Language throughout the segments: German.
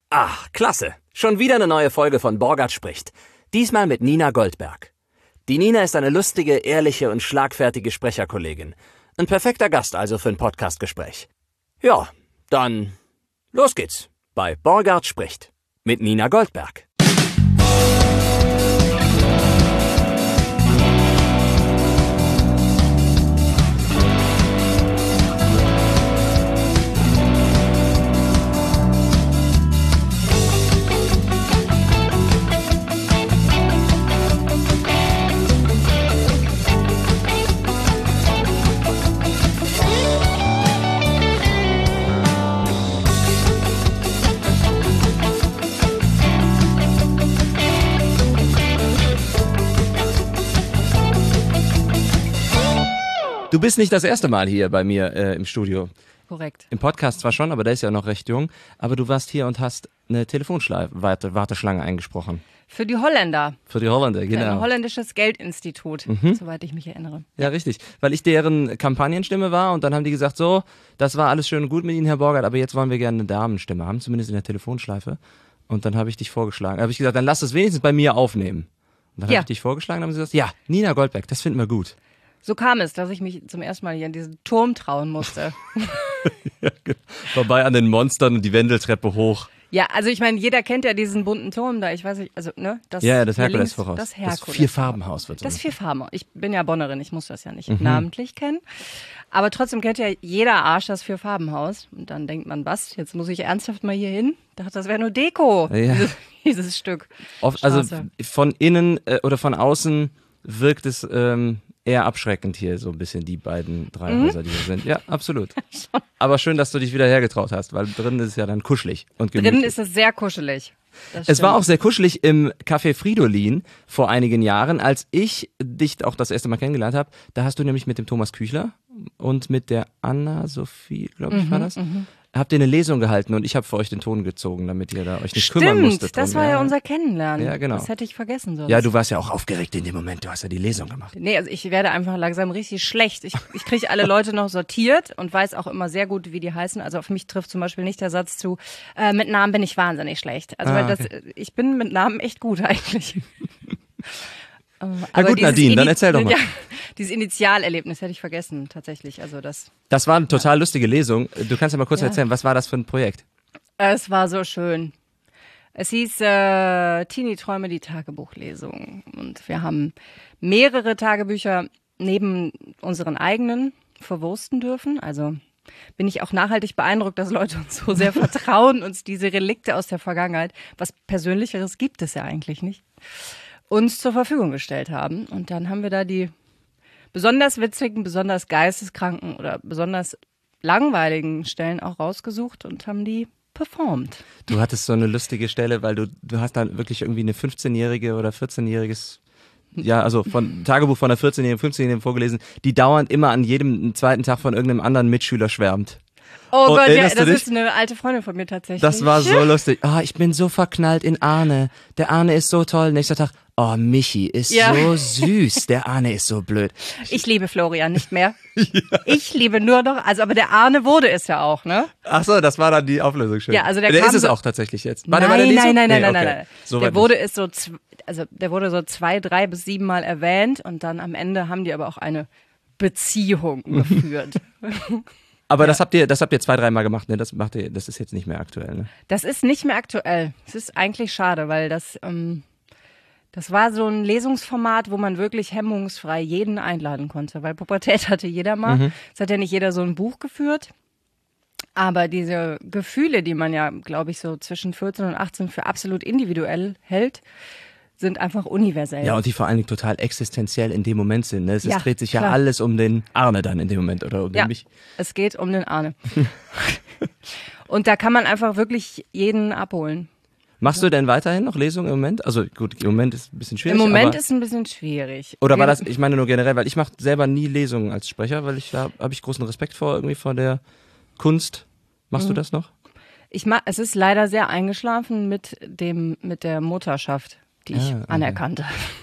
Ach, klasse. Schon wieder eine neue Folge von Borgert spricht. Diesmal mit Nina Goldberg. Die Nina ist eine lustige, ehrliche und schlagfertige Sprecherkollegin. Ein perfekter Gast also für ein Podcastgespräch. Ja, dann los geht's bei Borgert spricht mit Nina Goldberg. Du bist nicht das erste Mal hier bei mir im Studio. Korrekt. Im Podcast zwar schon, aber der ist ja noch recht jung. Aber du warst hier und hast eine Telefonwarteschlange eingesprochen. Für die Holländer. Für die Holländer, genau. Für ein holländisches Geldinstitut, soweit ich mich erinnere. Ja, richtig. Weil ich deren Kampagnenstimme war und dann haben die gesagt, so, das war alles schön und gut mit Ihnen, Herr Borgert, aber jetzt wollen wir gerne eine Damenstimme haben, zumindest in der Telefonschleife. Und dann habe ich dich vorgeschlagen. Da habe ich gesagt, dann lass es wenigstens bei mir aufnehmen. Und dann habe ich dich vorgeschlagen und haben sie gesagt, ja, Nina Goldberg, das finden wir gut. So kam es, dass ich mich zum ersten Mal hier an diesen Turm trauen musste. Ja, vorbei an den Monstern und die Wendeltreppe hoch. Ja, also ich meine, jeder kennt ja diesen bunten Turm da, ich weiß nicht, also, ne? Das Herkules voraus. Das Herkules. Das Vierfarbenhaus wird so. Das Vierfarbenhaus. Ich bin ja Bonnerin, ich muss das ja nicht namentlich kennen. Aber trotzdem kennt ja jeder Arsch das Vierfarbenhaus. Und dann denkt man, was, jetzt muss ich ernsthaft mal hier hin? Ich dachte, das wäre nur Deko, ja. dieses Stück. Also von innen oder von außen wirkt es eher abschreckend hier, so ein bisschen die beiden drei Häuser, die hier sind. Ja, absolut. Aber schön, dass du dich wieder hergetraut hast, weil drinnen ist es ja dann kuschelig und gemütlich. Drinnen ist es sehr kuschelig. Es war auch sehr kuschelig im Café Fridolin vor einigen Jahren, als ich dich auch das erste Mal kennengelernt habe. Da hast du nämlich mit dem Thomas Küchler und mit der Anna-Sophie, glaube ich, war das, habt ihr eine Lesung gehalten und ich habe für euch den Ton gezogen, damit ihr da euch nicht kümmern musstet. Stimmt, das war ja unser Kennenlernen. Ja, genau. Das hätte ich vergessen sonst. Ja, du warst ja auch aufgeregt in dem Moment, du hast ja die Lesung gemacht. Nee, also ich werde einfach langsam richtig schlecht. Ich kriege alle Leute noch sortiert und weiß auch immer sehr gut, wie die heißen. Also auf mich trifft zum Beispiel nicht der Satz zu, mit Namen bin ich wahnsinnig schlecht. Also ich bin mit Namen echt gut eigentlich. Na gut, Nadine, dann erzähl doch mal. Ja, dieses Initialerlebnis hätte ich vergessen, tatsächlich. Also das war eine total lustige Lesung. Du kannst ja mal kurz erzählen, was war das für ein Projekt? Es war so schön. Es hieß Teenie-Träume, die Tagebuchlesung. Und wir haben mehrere Tagebücher neben unseren eigenen verwursten dürfen. Also bin ich auch nachhaltig beeindruckt, dass Leute uns so sehr vertrauen, uns diese Relikte aus der Vergangenheit, was Persönlicheres gibt es ja eigentlich nicht, uns zur Verfügung gestellt haben. Und dann haben wir da die besonders witzigen, besonders geisteskranken oder besonders langweiligen Stellen auch rausgesucht und haben die performt. Du hattest so eine lustige Stelle, weil du hast dann wirklich irgendwie eine 15-jährige oder 14-jähriges, ja, also von Tagebuch von einer 14-jährigen, 15-jährigen vorgelesen, die dauernd immer an jedem zweiten Tag von irgendeinem anderen Mitschüler schwärmt. Oh Gott, ja, das ist eine alte Freundin von mir tatsächlich. Das war so lustig. Ich bin so verknallt in Arne. Der Arne ist so toll. Nächster Tag, Michi ist so süß. Der Arne ist so blöd. Ich liebe Florian nicht mehr. Ich liebe nur noch, aber der Arne wurde es ja auch, ne? Ach so, das war dann die Auflösung schön. Ja, also der ist es auch tatsächlich jetzt. War nein. So der wurde es der wurde so 2, 3 bis 7 Mal erwähnt und dann am Ende haben die aber auch eine Beziehung geführt. Aber das habt ihr 2, 3 Mal gemacht, ne? Das ist jetzt nicht mehr aktuell, ne? Das ist nicht mehr aktuell. Es ist eigentlich schade, weil das war so ein Lesungsformat, wo man wirklich hemmungsfrei jeden einladen konnte, weil Pubertät hatte jeder mal. Es hat ja nicht jeder so ein Buch geführt. Aber diese Gefühle, die man ja, glaube ich, so zwischen 14 und 18 für absolut individuell hält, sind einfach universell. Ja, und die vor allen Dingen total existenziell in dem Moment sind. Ne? Es Ja, dreht sich klar. ja alles um den Arne dann in dem Moment oder um den mich. Es geht um den Arne. Und da kann man einfach wirklich jeden abholen. Machst du denn weiterhin noch Lesungen im Moment? Also gut, im Moment ist ein bisschen schwierig. Im Moment ist ein bisschen schwierig. Oder war das, ich meine nur generell, weil ich mache selber nie Lesungen als Sprecher, weil da habe ich großen Respekt vor der Kunst. Machst du das noch? Es ist leider sehr eingeschlafen mit der Mutterschaft, die ich anerkannte.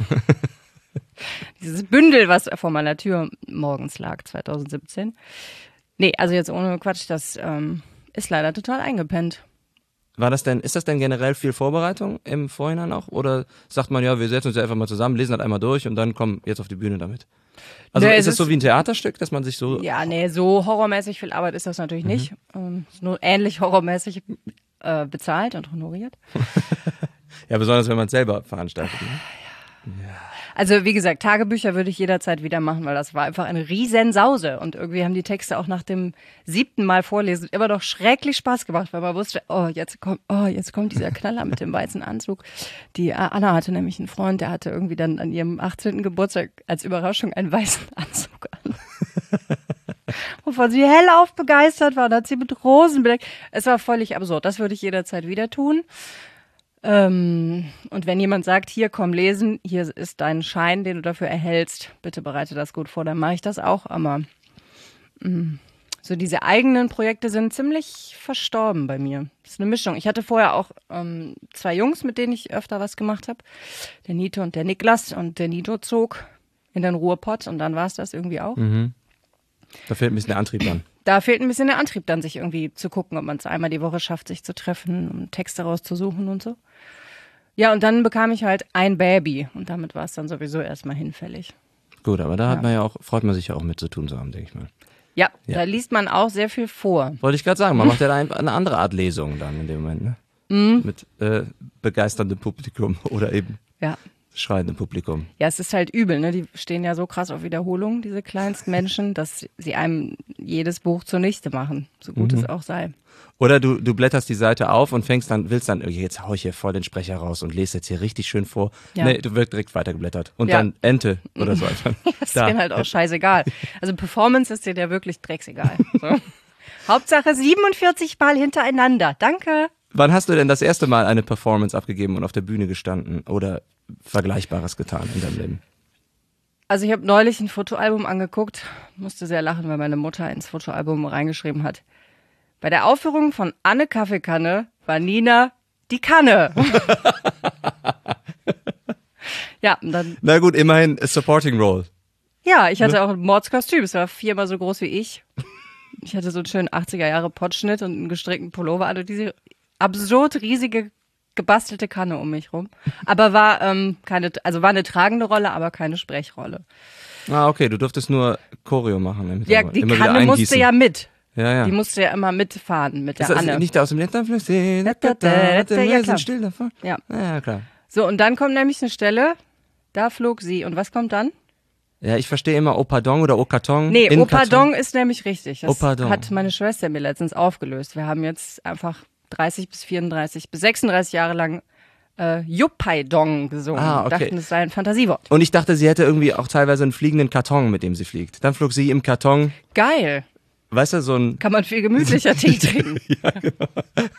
Dieses Bündel, was vor meiner Tür morgens lag, 2017. Nee, also jetzt ohne Quatsch, das ist leider total eingepennt. ist das denn generell viel Vorbereitung im Vorhinein auch? Oder sagt man, ja, wir setzen uns ja einfach mal zusammen, lesen das einmal durch und dann kommen jetzt auf die Bühne damit? Also ist es so wie ein Theaterstück, dass man sich so... Ja, nee, so horrormäßig viel Arbeit ist das natürlich nicht. Ist nur ähnlich horrormäßig bezahlt und honoriert. Ja, besonders wenn man es selber veranstaltet. Ne? Also wie gesagt, Tagebücher würde ich jederzeit wieder machen, weil das war einfach eine Riesensause. Und irgendwie haben die Texte auch nach dem 7. Mal vorlesen immer noch schrecklich Spaß gemacht, weil man wusste, jetzt kommt dieser Knaller mit dem weißen Anzug. Die Anna hatte nämlich einen Freund, der hatte irgendwie dann an ihrem 18. Geburtstag als Überraschung einen weißen Anzug an. Wovon sie hellauf begeistert war, und hat sie mit Rosen bedeckt. Es war völlig absurd. Das würde ich jederzeit wieder tun. Und wenn jemand sagt, hier komm lesen, hier ist dein Schein, den du dafür erhältst, bitte bereite das gut vor, dann mache ich das auch. Aber so diese eigenen Projekte sind ziemlich verstorben bei mir. Das ist eine Mischung. Ich hatte vorher auch 2 Jungs, mit denen ich öfter was gemacht habe. Der Nito und der Niklas. Und der Nito zog in den Ruhrpott und dann war es das irgendwie auch. Da fehlt ein bisschen der Antrieb dann. Da fehlt ein bisschen der Antrieb dann, sich irgendwie zu gucken, ob man es einmal die Woche schafft, sich zu treffen, um Texte rauszusuchen und so. Ja, und dann bekam ich halt ein Baby und damit war es dann sowieso erstmal hinfällig. Gut, aber da hat man ja auch, freut man sich ja auch mit zu tun zu haben, denke ich mal. Ja, da liest man auch sehr viel vor. Wollte ich gerade sagen, man macht ja eine andere Art Lesung dann in dem Moment, ne? Mit begeisterndem Publikum oder eben schreiendem Publikum. Ja, es ist halt übel, ne? Die stehen ja so krass auf Wiederholung, diese kleinsten Menschen, dass sie einem jedes Buch zunichte machen, so gut es auch sei. Oder du blätterst die Seite auf und willst dann, jetzt hau ich hier voll den Sprecher raus und lese jetzt hier richtig schön vor. Ja. Nee, du wirst direkt weitergeblättert. Und dann Ente oder so. Das ist denen halt auch scheißegal. Also Performance ist dir ja wirklich drecksegal. So. Hauptsache 47 Mal hintereinander. Danke. Wann hast du denn das erste Mal eine Performance abgegeben und auf der Bühne gestanden oder Vergleichbares getan in deinem Leben? Also ich habe neulich ein Fotoalbum angeguckt, musste sehr lachen, weil meine Mutter ins Fotoalbum reingeschrieben hat. Bei der Aufführung von Anne Kaffeekanne war Nina die Kanne. Ja, und dann. Na gut, immerhin a supporting role. Ja, ich hatte auch ein Mordskostüm. Es war 4-mal so groß wie ich. Ich hatte so einen schönen 80er-Jahre-Pottschnitt und einen gestrickten Pullover an und diese absurd riesige gebastelte Kanne um mich rum. Aber war war eine tragende Rolle, aber keine Sprechrolle. Ah, okay, du durftest nur Choreo machen. Ja, die Kanne musste ja mit. Ja. Die musste ja immer mitfahren mit der ist das Anne. Nicht aus dem Ländlerfluss? Ja, klar. Still davon. Ja, klar. So, und dann kommt nämlich eine Stelle, da flog sie. Und was kommt dann? Ja, ich verstehe immer Opadong oder Okarton. Nee, Opadong ist nämlich richtig. Das Opadong. hat meine Schwester mir letztens aufgelöst. Wir haben jetzt einfach 30 bis 34 bis 36 Jahre lang Yuppaidong gesungen. Ah, okay. Dachten, es sei ein Fantasiewort. Und ich dachte, sie hätte irgendwie auch teilweise einen fliegenden Karton, mit dem sie fliegt. Dann flog sie im Karton. Geil. Weißt du, so ein... Kann man viel gemütlicher Tee trinken. Ja, genau.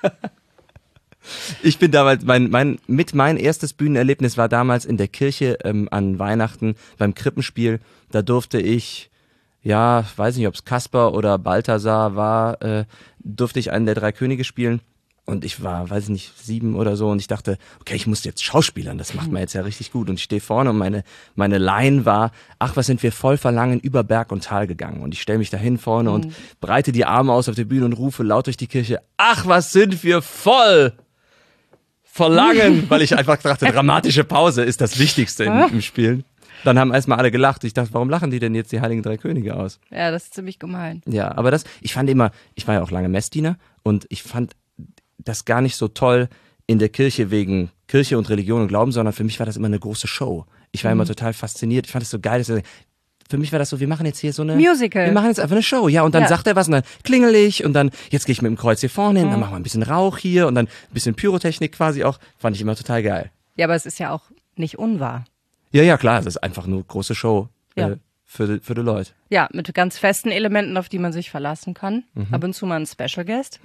Ich bin damals, mein erstes Bühnenerlebnis war damals in der Kirche an Weihnachten beim Krippenspiel. Da durfte ich, ja, weiß nicht, ob es Kasper oder Balthasar war, durfte ich einen der 3 Könige spielen. Und ich war, weiß ich nicht, 7 oder so und ich dachte, okay, ich muss jetzt schauspielern, das macht man jetzt ja richtig gut. Und ich stehe vorne und meine Line war, ach, was sind wir voll verlangen über Berg und Tal gegangen. Und ich stelle mich dahin vorne und breite die Arme aus auf der Bühne und rufe laut durch die Kirche, ach, was sind wir voll verlangen, weil ich einfach dachte, dramatische Pause ist das Wichtigste im Spielen. Dann haben erstmal alle gelacht. Ich dachte, warum lachen die denn jetzt die Heiligen 3 Könige aus? Ja, das ist ziemlich gemein. Ja, aber ich war ja auch lange Messdiener und ich fand das gar nicht so toll in der Kirche wegen Kirche und Religion und Glauben, sondern für mich war das immer eine große Show. Ich war immer total fasziniert. Ich fand es so geil. Für mich war das so, wir machen jetzt hier so eine... Musical. Wir machen jetzt einfach eine Show. Ja, und dann sagt er was und dann klingel ich und dann, jetzt gehe ich mit dem Kreuz hier vorne hin, dann machen wir ein bisschen Rauch hier und dann ein bisschen Pyrotechnik quasi auch. Fand ich immer total geil. Ja, aber es ist ja auch nicht unwahr. Ja, klar. Das ist einfach nur große Show Ja. für die Leute. Ja, mit ganz festen Elementen, auf die man sich verlassen kann. Ab und zu mal ein Special Guest.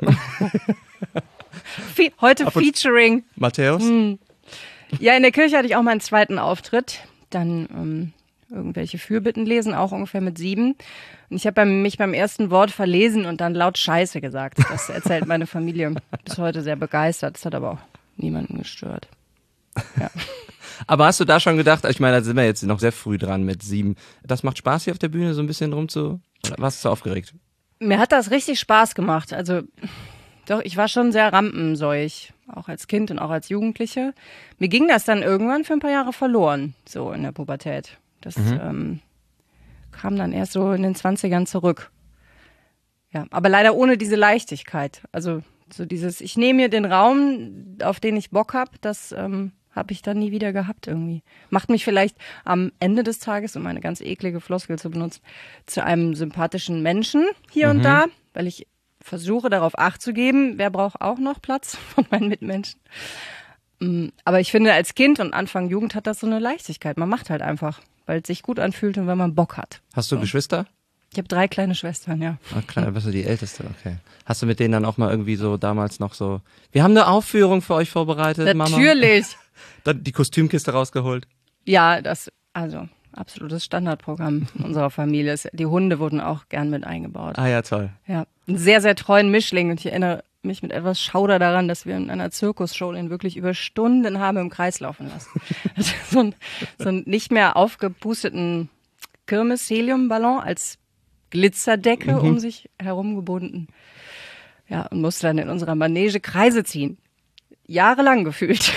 Heute featuring. Matthäus? Ja, in der Kirche hatte ich auch meinen zweiten Auftritt. Dann irgendwelche Fürbitten lesen, auch ungefähr mit 7. Und ich habe mich beim ersten Wort verlesen und dann laut Scheiße gesagt. Das erzählt meine Familie bis heute sehr begeistert. Das hat aber auch niemanden gestört. Ja. Aber hast du da schon gedacht, ich meine, da sind wir jetzt noch sehr früh dran mit 7. Das macht Spaß hier auf der Bühne so ein bisschen oder warst du aufgeregt? Mir hat das richtig Spaß gemacht. Also Doch, ich war schon sehr rampenseuch, auch als Kind und auch als Jugendliche. Mir ging das dann irgendwann für ein paar Jahre verloren, so in der Pubertät. Das kam dann erst so in den 20ern zurück. Ja, aber leider ohne diese Leichtigkeit. Also so dieses, ich nehme mir den Raum, auf den ich Bock habe, das habe ich dann nie wieder gehabt irgendwie. Macht mich vielleicht am Ende des Tages, um eine ganz eklige Floskel zu benutzen, zu einem sympathischen Menschen hier und da, weil ich versuche darauf Acht zu geben, wer braucht auch noch Platz von meinen Mitmenschen. Aber ich finde, als Kind und Anfang Jugend hat das so eine Leichtigkeit. Man macht halt einfach, weil es sich gut anfühlt und wenn man Bock hat. Hast du Geschwister? Ich habe 3 kleine Schwestern, ja. Ah, klar, bist du die Älteste, okay. Hast du mit denen dann auch mal irgendwie so damals noch so, wir haben eine Aufführung für euch vorbereitet, Mama? Natürlich. Dann die Kostümkiste rausgeholt? Ja, also absolutes Standardprogramm unserer Familie. Die Hunde wurden auch gern mit eingebaut. Ah ja, toll. Ja, einen sehr, sehr treuen Mischling. Und ich erinnere mich mit etwas Schauder daran, dass wir in einer Zirkusshow ihn wirklich über Stunden haben im Kreis laufen lassen. Also so einen nicht mehr aufgepusteten Kirmes-Heliumballon als Glitzerdecke um sich herum gebunden. Ja, und musste dann in unserer Manege Kreise ziehen. Jahrelang gefühlt.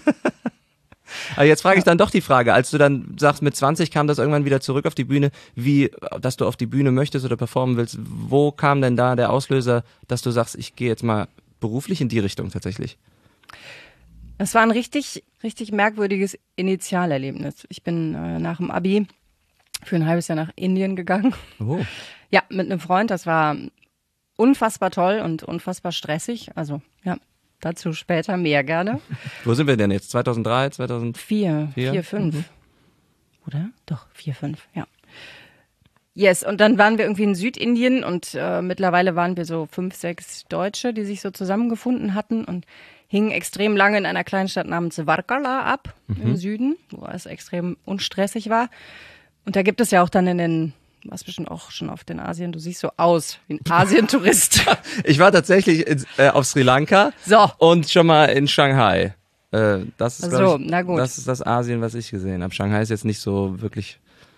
Aber jetzt frage ich dann doch die Frage, als du dann sagst, mit 20 kam das irgendwann wieder zurück auf die Bühne, dass du auf die Bühne möchtest oder performen willst, wo kam denn da der Auslöser, dass du sagst, ich gehe jetzt mal beruflich in die Richtung tatsächlich? Das war ein richtig, richtig merkwürdiges Initialerlebnis. Ich bin nach dem Abi für ein halbes Jahr nach Indien gegangen. Oh. Ja, mit einem Freund. Das war unfassbar toll und unfassbar stressig. Also, ja, dazu später mehr gerne. Wo sind wir denn jetzt? 2003, 2004? 4, 5. Oder? Doch, 4, 5, ja. Yes, und dann waren wir irgendwie in Südindien und mittlerweile waren wir so 5, 6 Deutsche, die sich so zusammengefunden hatten und hingen extrem lange in einer kleinen Stadt namens Varkala ab im Süden, wo es extrem unstressig war. Und da gibt es ja auch dann warst bestimmt auch schon auf den Asien, du siehst so aus wie ein Asientourist. Ich war tatsächlich auf Sri Lanka und schon mal in Shanghai. Das ist, na gut. Das ist das Asien, was ich gesehen habe. Shanghai ist jetzt nicht so wirklich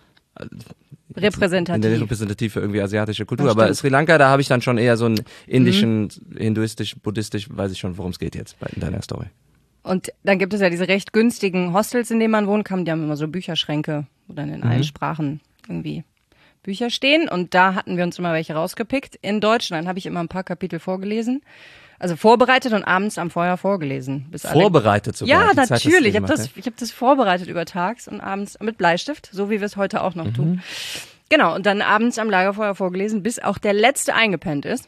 repräsentativ für irgendwie asiatische Kultur. Aber Sri Lanka, da habe ich dann schon eher so einen indischen, hinduistisch, buddhistisch, weiß ich schon, worum es geht jetzt in deiner Story. Und dann gibt es ja diese recht günstigen Hostels, in denen man wohnen kann. Die haben immer so Bücherschränke, wo dann in allen Sprachen irgendwie Bücher stehen. Und da hatten wir uns immer welche rausgepickt. In Deutschland habe ich immer ein paar Kapitel vorgelesen. Also vorbereitet und abends am Feuer vorgelesen. Vorbereitet sogar? Ja, natürlich. Ich hab das vorbereitet über tags und abends mit Bleistift, so wie wir es heute auch noch tun. Genau, und dann abends am Lagerfeuer vorgelesen, bis auch der Letzte eingepennt ist.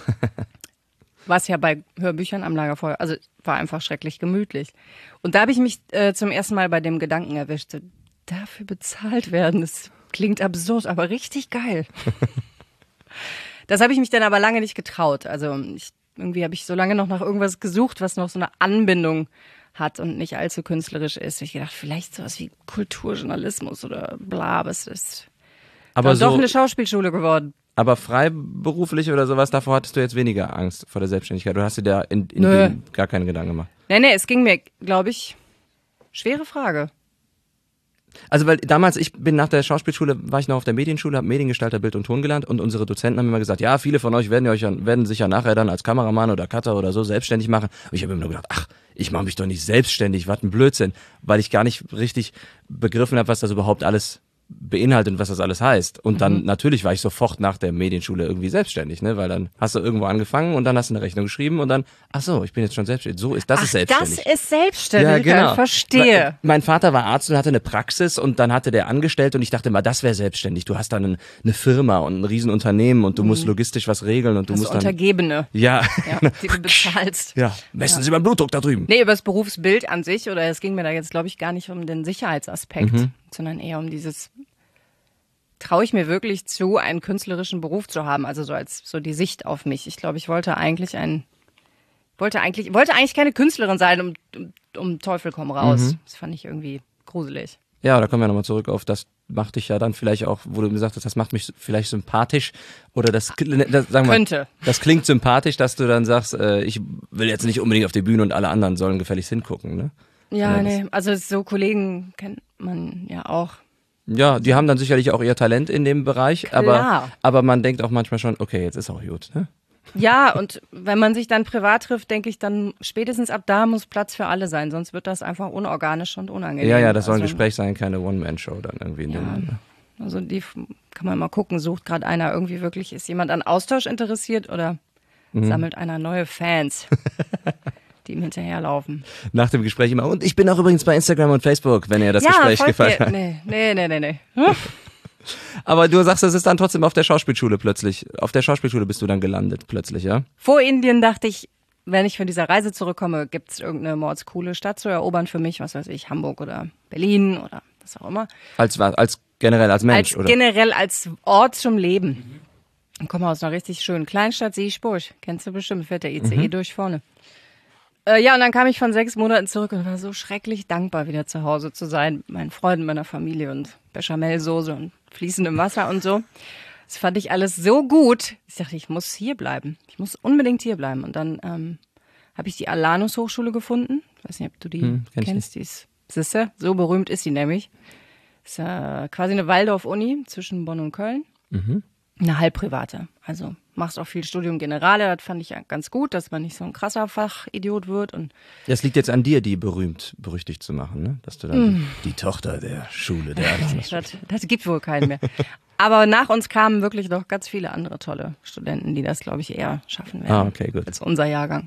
Was ja bei Hörbüchern am Lagerfeuer, also war einfach schrecklich gemütlich. Und da habe ich mich zum ersten Mal bei dem Gedanken erwischt, so, dafür bezahlt werden, das klingt absurd, aber richtig geil. Das habe ich mich dann aber lange nicht getraut. Also irgendwie habe ich so lange noch nach irgendwas gesucht, was noch so eine Anbindung hat und nicht allzu künstlerisch ist. Ich gedacht, vielleicht sowas wie Kulturjournalismus oder bla, aber es ist aber doch eine Schauspielschule geworden. Aber freiberuflich oder sowas, davor hattest du jetzt weniger Angst vor der Selbstständigkeit? Oder hast du da in dem gar keine Gedanken gemacht? Nee, es ging mir, glaube ich, schwere Frage. Also weil damals, ich bin nach der Schauspielschule, war ich noch auf der Medienschule, habe Mediengestalter, Bild und Ton gelernt und unsere Dozenten haben immer gesagt, ja, viele von euch werden sich ja nachher dann als Kameramann oder Cutter oder so selbstständig machen. Und ich habe immer nur gedacht, ach, ich mache mich doch nicht selbstständig, was ein Blödsinn, weil ich gar nicht richtig begriffen habe, was das überhaupt alles beinhaltet und was das alles heißt. Und dann natürlich war ich sofort nach der Medienschule irgendwie selbstständig, ne? Weil dann hast du irgendwo angefangen und dann hast du eine Rechnung geschrieben und dann, ach so, ich bin jetzt schon selbstständig. So ist das ist selbstständig. Das ist selbstständig, ja, genau. Ich verstehe. Mein Vater war Arzt und hatte eine Praxis und dann hatte der angestellt und ich dachte mal, das wäre selbstständig. Du hast dann eine Firma und ein Riesenunternehmen und du musst logistisch was regeln und du musst dann Untergebene. Ja, die du bezahlst. Ja, messen Sie beim Blutdruck da drüben. Nee, über das Berufsbild an sich, oder es ging mir da jetzt, glaube ich, gar nicht um den Sicherheitsaspekt, sondern eher um dieses, traue ich mir wirklich zu, einen künstlerischen Beruf zu haben, also so die Sicht auf mich. Ich glaube, ich wollte eigentlich keine Künstlerin sein, um Teufel komm raus. Das fand ich irgendwie gruselig. Ja, da kommen wir nochmal zurück auf, das macht dich ja dann vielleicht auch, wo du gesagt hast, das macht mich vielleicht sympathisch oder sagen wir, könnte. Das klingt sympathisch, dass du dann sagst, ich will jetzt nicht unbedingt auf die Bühne und alle anderen sollen gefälligst hingucken, ne? Ja, nee, also so Kollegen kennt man ja auch. Ja, die haben dann sicherlich auch ihr Talent in dem Bereich, Klar. aber man denkt auch manchmal schon, okay, jetzt ist auch gut, ne? Ja, und wenn man sich dann privat trifft, denke ich, dann spätestens ab da muss Platz für alle sein, sonst wird das einfach unorganisch und unangenehm. Ja, das soll ein Gespräch sein, keine One-Man-Show dann irgendwie. Also die kann man mal gucken, sucht gerade einer irgendwie wirklich, ist jemand an Austausch interessiert oder sammelt einer neue Fans, die ihm hinterherlaufen. Nach dem Gespräch immer, und ich bin auch übrigens bei Instagram und Facebook, wenn ihr das Gespräch gefallen hat. Nee. Aber du sagst, es ist dann trotzdem auf der Schauspielschule plötzlich. Auf der Schauspielschule bist du dann gelandet plötzlich, ja? Vor Indien dachte ich, wenn ich von dieser Reise zurückkomme, gibt es irgendeine mordscoole Stadt zu erobern für mich, was weiß ich, Hamburg oder Berlin oder was auch immer. Als generell als Mensch, oder? Generell als Ort zum Leben. Ich komme aus einer richtig schönen Kleinstadt, Siegburg. Kennst du bestimmt, fährt der ICE durch vorne. Ja, und dann kam ich von 6 Monaten zurück und war so schrecklich dankbar, wieder zu Hause zu sein. Mit meinen Freunden, meiner Familie und Bechamelsoße und fließendem Wasser und so. Das fand ich alles so gut. Ich dachte, ich muss hier bleiben. Ich muss unbedingt hier bleiben. Und dann habe ich die Alanus Hochschule gefunden. Ich weiß nicht, ob du die kennst. Die ist, siehste, so berühmt ist sie nämlich. Ist quasi eine Waldorf-Uni zwischen Bonn und Köln. Eine halbprivate. Also machst auch viel Studium Generale. Das fand ich ja ganz gut, dass man nicht so ein krasser Fachidiot wird. Und es liegt jetzt an dir, die berüchtigt zu machen, ne? Dass du dann die Tochter der Schule der Alanus bist. Das gibt wohl keinen mehr. Aber nach uns kamen wirklich noch ganz viele andere tolle Studenten, die das, glaube ich, eher schaffen werden okay, gut. als unser Jahrgang.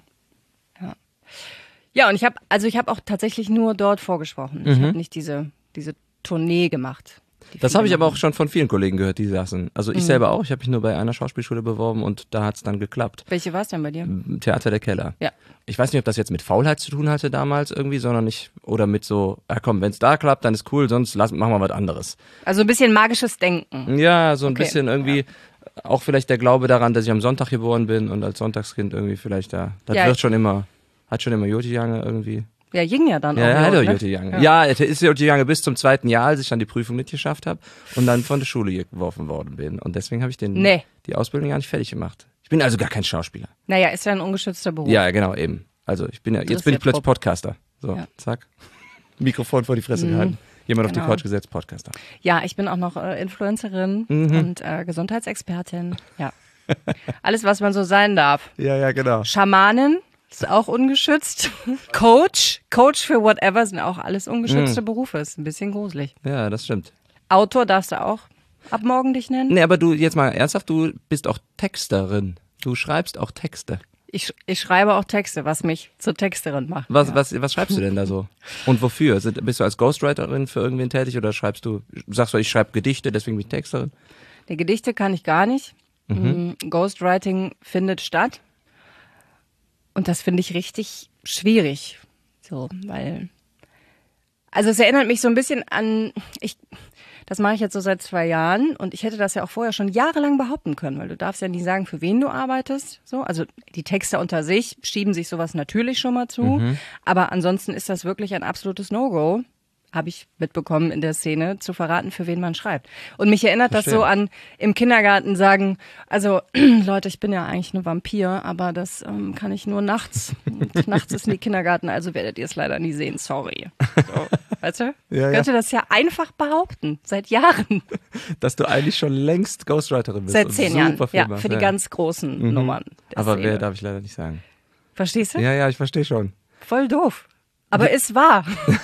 Ja, und ich habe auch tatsächlich nur dort vorgesprochen. Ich habe nicht diese Tournee gemacht. Das habe ich aber auch schon von vielen Kollegen gehört, die saßen. Also ich selber auch. Ich habe mich nur bei einer Schauspielschule beworben und da hat es dann geklappt. Welche war es denn bei dir? Theater der Keller. Ja. Ich weiß nicht, ob das jetzt mit Faulheit zu tun hatte damals irgendwie, sondern nicht, oder mit so, komm, wenn es da klappt, dann ist cool, sonst machen wir was anderes. Also ein bisschen magisches Denken. Ja, so ein bisschen irgendwie, auch vielleicht der Glaube daran, dass ich am Sonntag geboren bin und als Sonntagskind irgendwie vielleicht da. Das wird schon immer, hat schon immer Joti Jange irgendwie. Ja, ging ja dann auch. Ja, hat ne? Joti Jange. Ja, es ist Joti Jange bis zum 2. Jahr, als ich dann die Prüfung nicht geschafft habe und dann von der Schule geworfen worden bin. Und deswegen habe ich die Ausbildung gar nicht fertig gemacht. Ich bin also gar kein Schauspieler. Naja, ist ja ein ungeschützter Beruf. Ja, genau, eben. Also jetzt bin ich plötzlich Podcaster. So, zack. Mikrofon vor die Fresse gehalten. Jemand auf die Couch gesetzt, Podcaster. Ja, ich bin auch noch Influencerin und Gesundheitsexpertin. Ja. Alles, was man so sein darf. Ja, genau. Schamanin. Ist auch ungeschützt. Coach für whatever sind auch alles ungeschützte Berufe. Ist ein bisschen gruselig. Ja, das stimmt. Autor darfst du auch ab morgen dich nennen? Nee, aber du, jetzt mal ernsthaft, du bist auch Texterin. Du schreibst auch Texte. Ich schreibe auch Texte, was mich zur Texterin macht. Was schreibst du denn da so? Und wofür? Bist du als Ghostwriterin für irgendwen tätig oder sagst du, ich schreibe Gedichte, deswegen bin ich Texterin? Die Gedichte kann ich gar nicht. Ghostwriting findet statt. Und das finde ich richtig schwierig. So, also es erinnert mich so ein bisschen an, das mache ich jetzt so seit 2 Jahren und ich hätte das ja auch vorher schon jahrelang behaupten können, weil du darfst ja nicht sagen, für wen du arbeitest. So, also die Texter unter sich schieben sich sowas natürlich schon mal zu, aber ansonsten ist das wirklich ein absolutes No-Go. Habe ich mitbekommen in der Szene, zu verraten, für wen man schreibt. Und mich erinnert das so an, im Kindergarten sagen, also Leute, ich bin ja eigentlich ein Vampir, aber das kann ich nur nachts. Und nachts ist nie Kindergarten, also werdet ihr es leider nie sehen, sorry. So, weißt du? Ja, könnte das ja einfach behaupten, seit Jahren. Dass du eigentlich schon längst Ghostwriterin bist. Seit 10 Jahren, Film für die ganz großen Nummern. Aber Szene. wer darf ich leider nicht sagen. Verstehst du? Ja, ich verstehe schon. Voll doof. Aber ist wahr.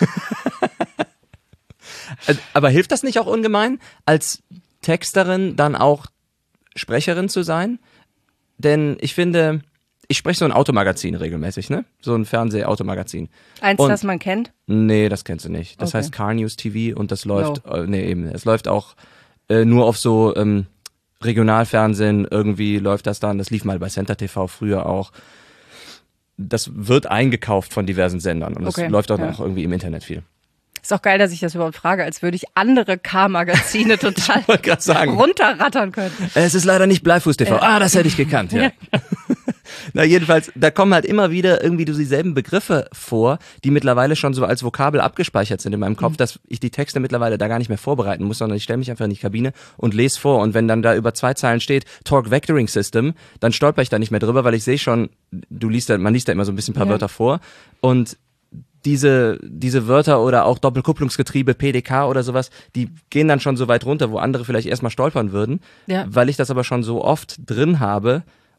Aber hilft das nicht auch ungemein, als Texterin dann auch Sprecherin zu sein? Denn ich finde, ich spreche so ein Automagazin regelmäßig, ne? So ein Fernseh-Automagazin. Das man kennt? Nee, das kennst du nicht. Das heißt Car News TV und das läuft, es läuft auch nur auf so Regionalfernsehen, irgendwie läuft das dann, das lief mal bei Center TV früher auch. Das wird eingekauft von diversen Sendern und das läuft auch noch irgendwie im Internet viel. Ist auch geil, dass ich das überhaupt frage, als würde ich andere K-Magazine total runterrattern können. Es ist leider nicht Bleifuß TV. Das hätte ich gekannt, ja. Na, jedenfalls, da kommen halt immer wieder irgendwie dieselben Begriffe vor, die mittlerweile schon so als Vokabel abgespeichert sind in meinem Kopf, dass ich die Texte mittlerweile da gar nicht mehr vorbereiten muss, sondern ich stelle mich einfach in die Kabine und lese vor. Und wenn dann da über 2 Zeilen steht, Torque Vectoring System, dann stolper ich da nicht mehr drüber, weil ich sehe schon, man liest da immer so ein bisschen ein paar Wörter vor. Und diese Wörter oder auch Doppelkupplungsgetriebe, PDK oder sowas, die gehen dann schon so weit runter, wo andere vielleicht erstmal stolpern würden, weil ich das aber schon so oft drin habe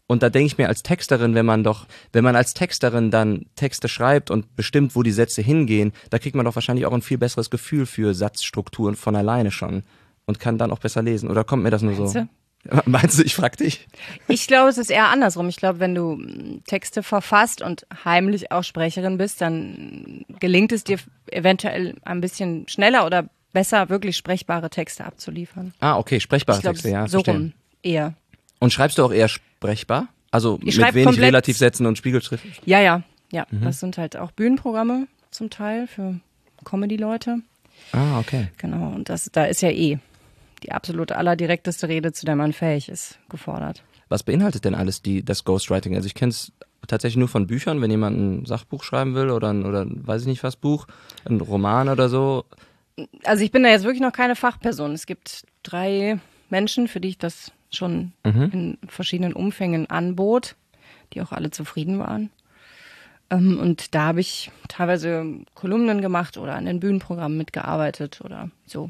Und da denke ich mir als Texterin, wenn man als Texterin dann Texte schreibt und bestimmt, wo die Sätze hingehen, da kriegt man doch wahrscheinlich auch ein viel besseres Gefühl für Satzstrukturen von alleine schon und kann dann auch besser lesen. Oder kommt mir das nur so? Meinst du, ich frag dich? Ich glaube, es ist eher andersrum. Ich glaube, wenn du Texte verfasst und heimlich auch Sprecherin bist, dann gelingt es dir eventuell ein bisschen schneller oder besser, wirklich sprechbare Texte abzuliefern. Ah, okay, sprechbare Ich glaub, Texte, ja, so verstehe. rum eher. Und schreibst du auch eher sprechbar? Also Ich mit schreib wenig komplett- Relativsätzen und Spiegelschrift? Ja. Das sind halt auch Bühnenprogramme zum Teil für Comedy-Leute. Ah, okay. Genau, und da ist ja die absolut allerdirekteste Rede, zu der man fähig ist, gefordert. Was beinhaltet denn alles das Ghostwriting? Also ich kenne es tatsächlich nur von Büchern, wenn jemand ein Sachbuch schreiben will oder weiß ich nicht was Buch, ein Roman oder so. Also ich bin da jetzt wirklich noch keine Fachperson. Es gibt 3 Menschen, für die ich das schon in verschiedenen Umfängen anbot, die auch alle zufrieden waren. Und da habe ich teilweise Kolumnen gemacht oder an den Bühnenprogrammen mitgearbeitet oder so.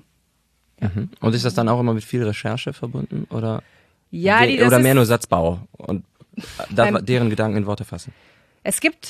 Und ist das dann auch immer mit viel Recherche verbunden? Oder, Ja, oder mehr nur Satzbau und deren Gedanken in Worte fassen? Es gibt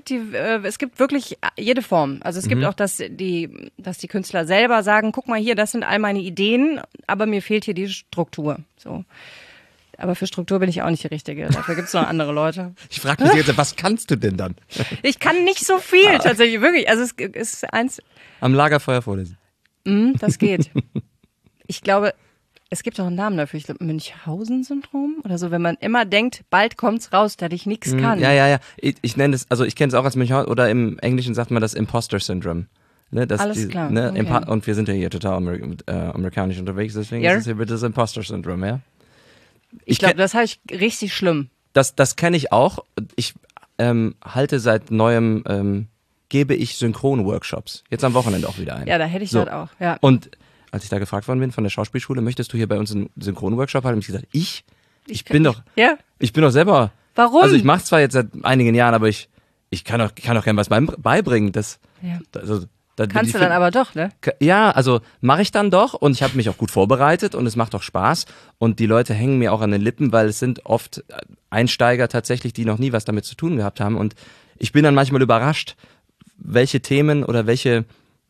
wirklich jede Form. Also es gibt auch, dass die Künstler selber sagen, guck mal hier, das sind all meine Ideen, aber mir fehlt hier die Struktur. So. Aber für Struktur bin ich auch nicht die Richtige. Dafür gibt es noch andere Leute. Ich frage mich jetzt, was kannst du denn dann? Ich kann nicht so viel tatsächlich, wirklich. Also es ist eins, Am Lagerfeuer vorlesen. das geht. Ich glaube, es gibt auch einen Namen dafür. Ich glaube, Münchhausen-Syndrom oder so, wenn man immer denkt, bald kommt's raus, dass ich nichts kann. Ja. Ich nenne es, also ich kenne es auch als Münchhausen oder im Englischen sagt man das Imposter-Syndrom. Ne, Alles klar, okay. Und wir sind ja hier total amerikanisch unterwegs, deswegen Ja. ist es hier bitte das Imposter-Syndrom, ja? Ich glaube, das habe ich richtig schlimm. Das kenne ich auch. Ich halte seit neuem, gebe ich Synchron-Workshops. Jetzt am Wochenende auch wieder ein. Ja, da hätte ich So. das auch. Ja. Und als ich da gefragt worden bin von der Schauspielschule, möchtest du hier bei uns einen Synchron-Workshop haben? Habe ich gesagt, ich bin doch selber. Warum? Also ich mache zwar jetzt seit einigen Jahren, aber ich kann doch gerne was beibringen. Kannst du dann aber doch, ne? Ja, also mache ich dann doch und ich habe mich auch gut vorbereitet und es macht auch Spaß und die Leute hängen mir auch an den Lippen, weil es sind oft Einsteiger tatsächlich, die noch nie was damit zu tun gehabt haben und ich bin dann manchmal überrascht, welche Themen oder welche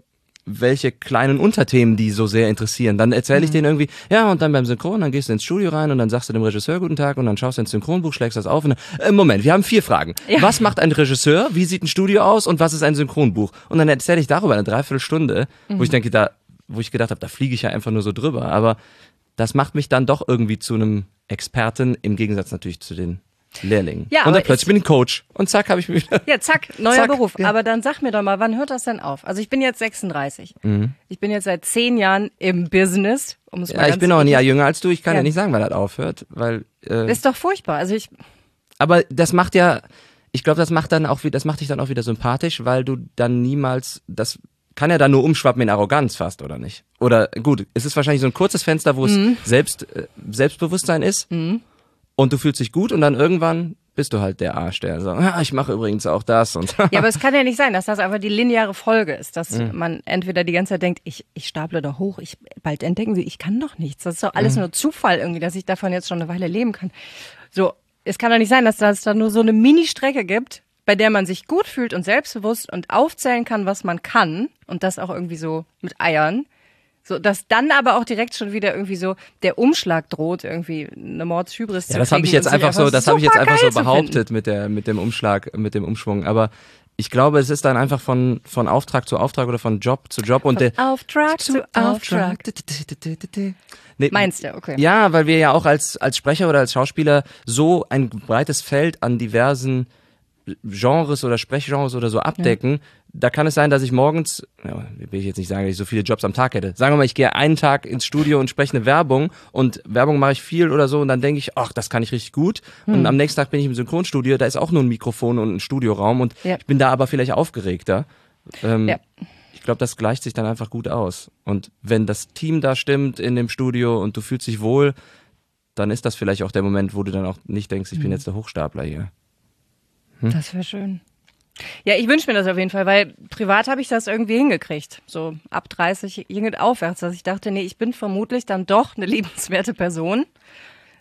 kleinen Unterthemen die so sehr interessieren. Dann erzähle ich denen irgendwie, ja, und dann beim Synchron, dann gehst du ins Studio rein und dann sagst du dem Regisseur guten Tag und dann schaust du ins Synchronbuch, schlägst das auf und dann, Moment, wir haben 4 Fragen. Ja. Was macht ein Regisseur? Wie sieht ein Studio aus? Und was ist ein Synchronbuch? Und dann erzähle ich darüber eine Dreiviertelstunde, wo ich denke, wo ich gedacht habe, da fliege ich ja einfach nur so drüber. Aber das macht mich dann doch irgendwie zu einem Experten, im Gegensatz natürlich zu den Lehrlingen. Ja, und dann aber plötzlich bin ich Coach und zack, habe ich mich wieder. Ja, zack, neuer Zack, Beruf. ja. Aber dann sag mir doch mal, wann hört das denn auf? Also ich bin jetzt 36. Ich bin jetzt seit 10 Jahren im Business. Ja, ich bin auch ein Jahr jünger als du. Ich kann ja nicht sagen, wann das aufhört, weil. Das ist doch furchtbar. Also aber das macht ja, ich glaube, das macht dich dann auch wieder sympathisch, weil du dann niemals, das kann ja dann nur umschwappen in Arroganz fast, oder nicht? Oder gut, es ist wahrscheinlich so ein kurzes Fenster, wo es Selbstbewusstsein ist. Und du fühlst dich gut und dann irgendwann bist du halt der Arsch, der sagt, ja, ich mache übrigens auch das und. Ja, aber es kann ja nicht sein, dass das einfach die lineare Folge ist, dass man entweder die ganze Zeit denkt, ich staple doch hoch, bald entdecken sie, ich kann doch nichts. Das ist doch alles nur Zufall irgendwie, dass ich davon jetzt schon eine Weile leben kann. So, es kann doch nicht sein, dass es da nur so eine Mini-Strecke gibt, bei der man sich gut fühlt und selbstbewusst und aufzählen kann, was man kann und das auch irgendwie so mit Eiern. So, dass dann aber auch direkt schon wieder irgendwie so der Umschlag droht, irgendwie eine Mordshybris zu kriegen. Ja, das habe ich jetzt und sich einfach so, geil zu behauptet mit dem Umschlag, mit dem Umschwung. Aber ich glaube, es ist dann einfach von Auftrag zu Auftrag oder von Job zu Job und Auftrag zu Auftrag. Nee, Meinst du, okay. Ja, weil wir ja auch als Sprecher oder als Schauspieler so ein breites Feld an diversen Genres oder Sprechgenres oder so abdecken, da kann es sein, dass ich morgens, will ich jetzt nicht sagen, dass ich so viele Jobs am Tag hätte. Sagen wir mal, ich gehe einen Tag ins Studio und spreche eine Werbung und Werbung mache ich viel oder so und dann denke ich, ach, das kann ich richtig gut. Und am nächsten Tag bin ich im Synchronstudio, da ist auch nur ein Mikrofon und ein Studioraum und ich bin da aber vielleicht aufgeregter. Ich glaube, das gleicht sich dann einfach gut aus. Und wenn das Team da stimmt in dem Studio und du fühlst dich wohl, dann ist das vielleicht auch der Moment, wo du dann auch nicht denkst, ich bin jetzt der Hochstapler hier. Das wäre schön. Ja, ich wünsche mir das auf jeden Fall, weil privat habe ich das irgendwie hingekriegt. So ab 30 ging es aufwärts, dass ich dachte, nee, ich bin vermutlich dann doch eine liebenswerte Person.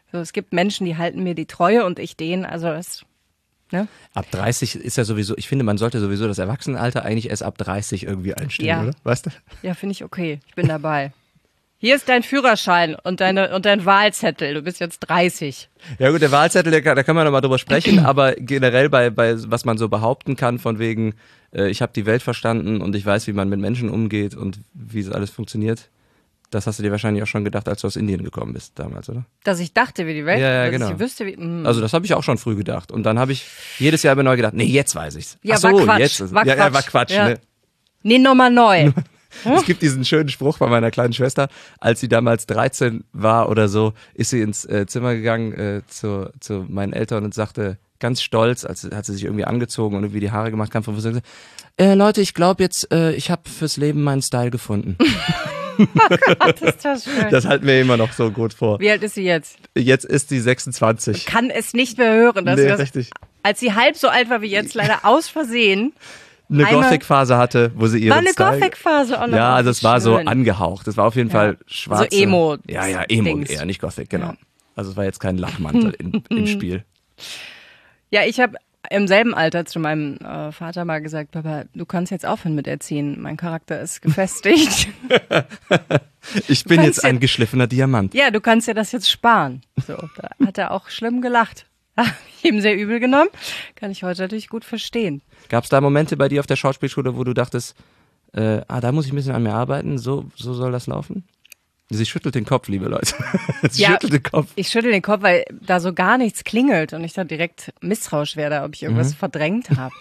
So, es gibt Menschen, die halten mir die Treue und ich denen, also das, ne? Ab 30 ist ja sowieso, ich finde, man sollte sowieso das Erwachsenenalter eigentlich erst ab 30 irgendwie einstellen, Ja. oder? Weißt du? Ja, finde ich okay. Ich bin dabei. Hier ist dein Führerschein und dein Wahlzettel. Du bist jetzt 30. Ja gut, der Wahlzettel, da kann man nochmal drüber sprechen, aber generell bei was man so behaupten kann, von wegen, ich habe die Welt verstanden und ich weiß, wie man mit Menschen umgeht und wie es alles funktioniert, das hast du dir wahrscheinlich auch schon gedacht, als du aus Indien gekommen bist damals, oder? Dass ich dachte, wie die Welt, Ja, dass genau. ich wüsste, wie. Also das habe ich auch schon früh gedacht und dann habe ich jedes Jahr immer neu gedacht, nee, jetzt weiß ich's. Ja, Ach so, war Quatsch. jetzt. War Ja, Quatsch. war Quatsch, Ja. ne? Nee, nochmal neu. Es gibt diesen schönen Spruch von meiner kleinen Schwester, als sie damals 13 war oder so, ist sie ins Zimmer gegangen zu meinen Eltern und sagte ganz stolz, als hat sie sich irgendwie angezogen und irgendwie die Haare gemacht, kam von wo sie Leute, ich glaube jetzt, ich habe fürs Leben meinen Style gefunden. Das ist das schön. Das halten wir immer noch so gut vor. Wie alt ist sie jetzt? Jetzt ist sie 26. Kann es nicht mehr hören, dass Nee, sie das, richtig. als sie halb so alt war wie jetzt, leider aus Versehen. Eine einmal- Gothic-Phase hatte, wo sie ihren War eine Style... Gothic-Phase auch noch. Ja, also es war so schön. angehaucht. Es war auf jeden Fall schwarz. So Emo- Ja, Emo Dings. eher, nicht Gothic, genau. Ja. Also es war jetzt kein Lachmantel im Spiel. Ja, ich habe im selben Alter zu meinem Vater mal gesagt, Papa, du kannst jetzt aufhören mit Erziehen. Mein Charakter ist gefestigt. Ich bin kannst jetzt ein geschliffener Diamant. Ja, du kannst dir das jetzt sparen. So, da hat er auch schlimm gelacht. Habe ich ihm sehr übel genommen. Kann ich heute natürlich gut verstehen. Gab es da Momente bei dir auf der Schauspielschule, wo du dachtest, da muss ich ein bisschen an mir arbeiten, so soll das laufen? Sie schüttelt den Kopf, liebe Leute. Sie Ja. schüttelt den Kopf. Ich schüttel den Kopf, weil da so gar nichts klingelt und ich dann direkt misstrauisch werde, ob ich irgendwas verdrängt habe.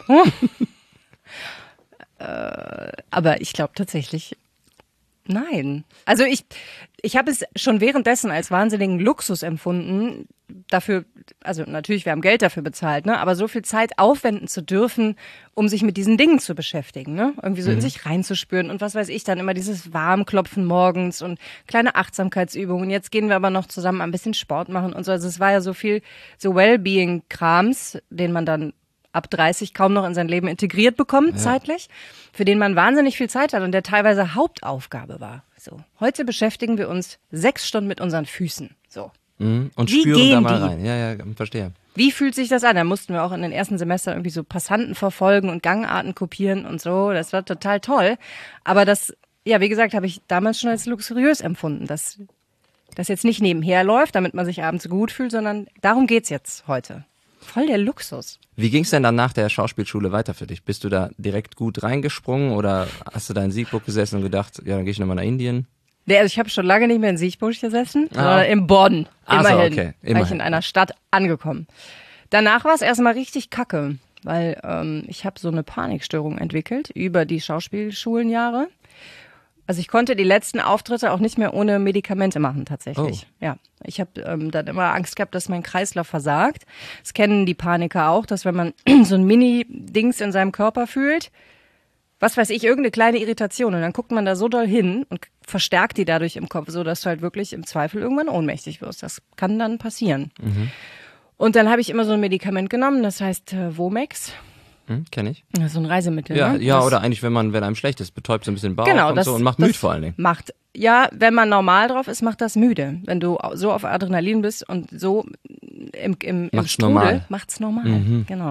Aber ich glaube tatsächlich, nein. Also ich habe es schon währenddessen als wahnsinnigen Luxus empfunden, dafür, also natürlich, wir haben Geld dafür bezahlt, ne, aber so viel Zeit aufwenden zu dürfen, um sich mit diesen Dingen zu beschäftigen, ne, irgendwie so in sich reinzuspüren und was weiß ich dann immer dieses Warmklopfen morgens und kleine Achtsamkeitsübungen. Jetzt gehen wir aber noch zusammen ein bisschen Sport machen und so. Also es war ja so viel so Wellbeing-Krams, den man dann ab 30 kaum noch in sein Leben integriert bekommt, zeitlich, für den man wahnsinnig viel Zeit hat und der teilweise Hauptaufgabe war. So, heute beschäftigen wir uns 6 Stunden mit unseren Füßen. So. Und Wie spüren da gehen mal die? rein. Ja, verstehe. Wie fühlt sich das an? Da mussten wir auch in den ersten Semestern irgendwie so Passanten verfolgen und Gangarten kopieren und so. Das war total toll. Aber das, ja, wie gesagt, habe ich damals schon als luxuriös empfunden, dass das jetzt nicht nebenher läuft, damit man sich abends gut fühlt, sondern darum geht's jetzt heute. Voll der Luxus. Wie ging es denn dann nach der Schauspielschule weiter für dich? Bist du da direkt gut reingesprungen oder hast du da in Siegburg gesessen und gedacht, ja, dann gehe ich nochmal nach Indien? Nee, also ich habe schon lange nicht mehr in Siegburg gesessen, Ah. sondern in Bonn. Ach so, Immerhin. okay. War ich Immerhin. in einer Stadt angekommen. Danach war es erstmal richtig kacke, weil ich habe so eine Panikstörung entwickelt über die Schauspielschulenjahre. Also ich konnte die letzten Auftritte auch nicht mehr ohne Medikamente machen tatsächlich. Ja, ich habe dann immer Angst gehabt, dass mein Kreislauf versagt. Das kennen die Paniker auch, dass wenn man so ein Mini-Dings in seinem Körper fühlt, was weiß ich, irgendeine kleine Irritation und dann guckt man da so doll hin und verstärkt die dadurch im Kopf, so dass du halt wirklich im Zweifel irgendwann ohnmächtig wirst. Das kann dann passieren. Und dann habe ich immer so ein Medikament genommen, das heißt Womex. Kenn ich. Das ist so ein Reisemittel. Ja, ne? ja, Das- oder eigentlich, wenn einem schlecht ist, betäubt so ein bisschen den Bauch Genau, und das, so und macht das müde vor allen Dingen. Ja, wenn man normal drauf ist, macht das müde. Wenn du so auf Adrenalin bist und so im Macht's Strudel, normal. macht's normal. Genau.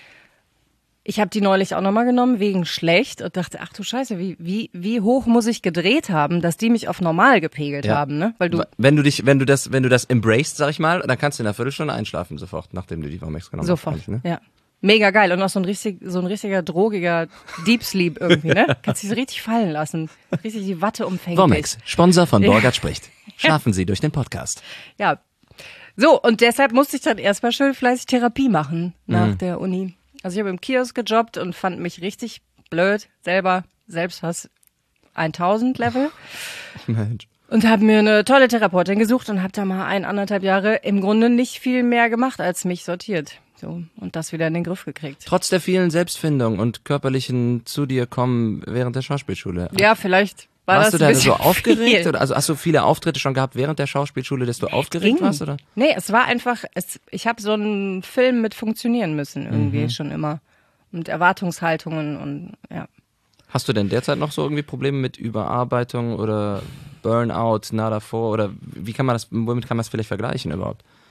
Ich habe die neulich auch nochmal genommen, wegen schlecht und dachte, ach du Scheiße, wie hoch muss ich gedreht haben, dass die mich auf normal gepegelt Ja. haben, ne? Weil du, Wenn du das embraced, sag ich mal, dann kannst du in einer Viertelstunde einschlafen sofort, nachdem du die Womex genommen sofort, hast. eigentlich, Ne? ja. Mega geil. Und auch so ein richtiger, drogiger Deep Sleep irgendwie, ne? Kannst dich so richtig fallen lassen. Richtig die Watte umfängt. Womex, Sponsor von Borgert spricht. Schlafen Sie durch den Podcast. Ja. So, und deshalb musste ich dann erstmal schön fleißig Therapie machen nach der Uni. Also ich habe im Kiosk gejobbt und fand mich richtig blöd, Selbsthass 1000 Level. Mensch. Und habe mir eine tolle Therapeutin gesucht und habe da mal 1,5 Jahre im Grunde nicht viel mehr gemacht, als mich sortiert. So, und das wieder in den Griff gekriegt. Trotz der vielen Selbstfindung und körperlichen zu dir kommen während der Schauspielschule. Ja, vielleicht war Warst das du ein da bisschen so aufgeregt? viel. Oder, also hast du viele Auftritte schon gehabt während der Schauspielschule, dass du aufgeregt Ging. warst? Oder? Nee, es war einfach, ich habe so einen Film mit funktionieren müssen irgendwie schon immer. Und Erwartungshaltungen und ja. Hast du denn derzeit noch so irgendwie Probleme mit Überarbeitung oder Burnout, nah davor? Oder womit kann man das vielleicht vergleichen überhaupt?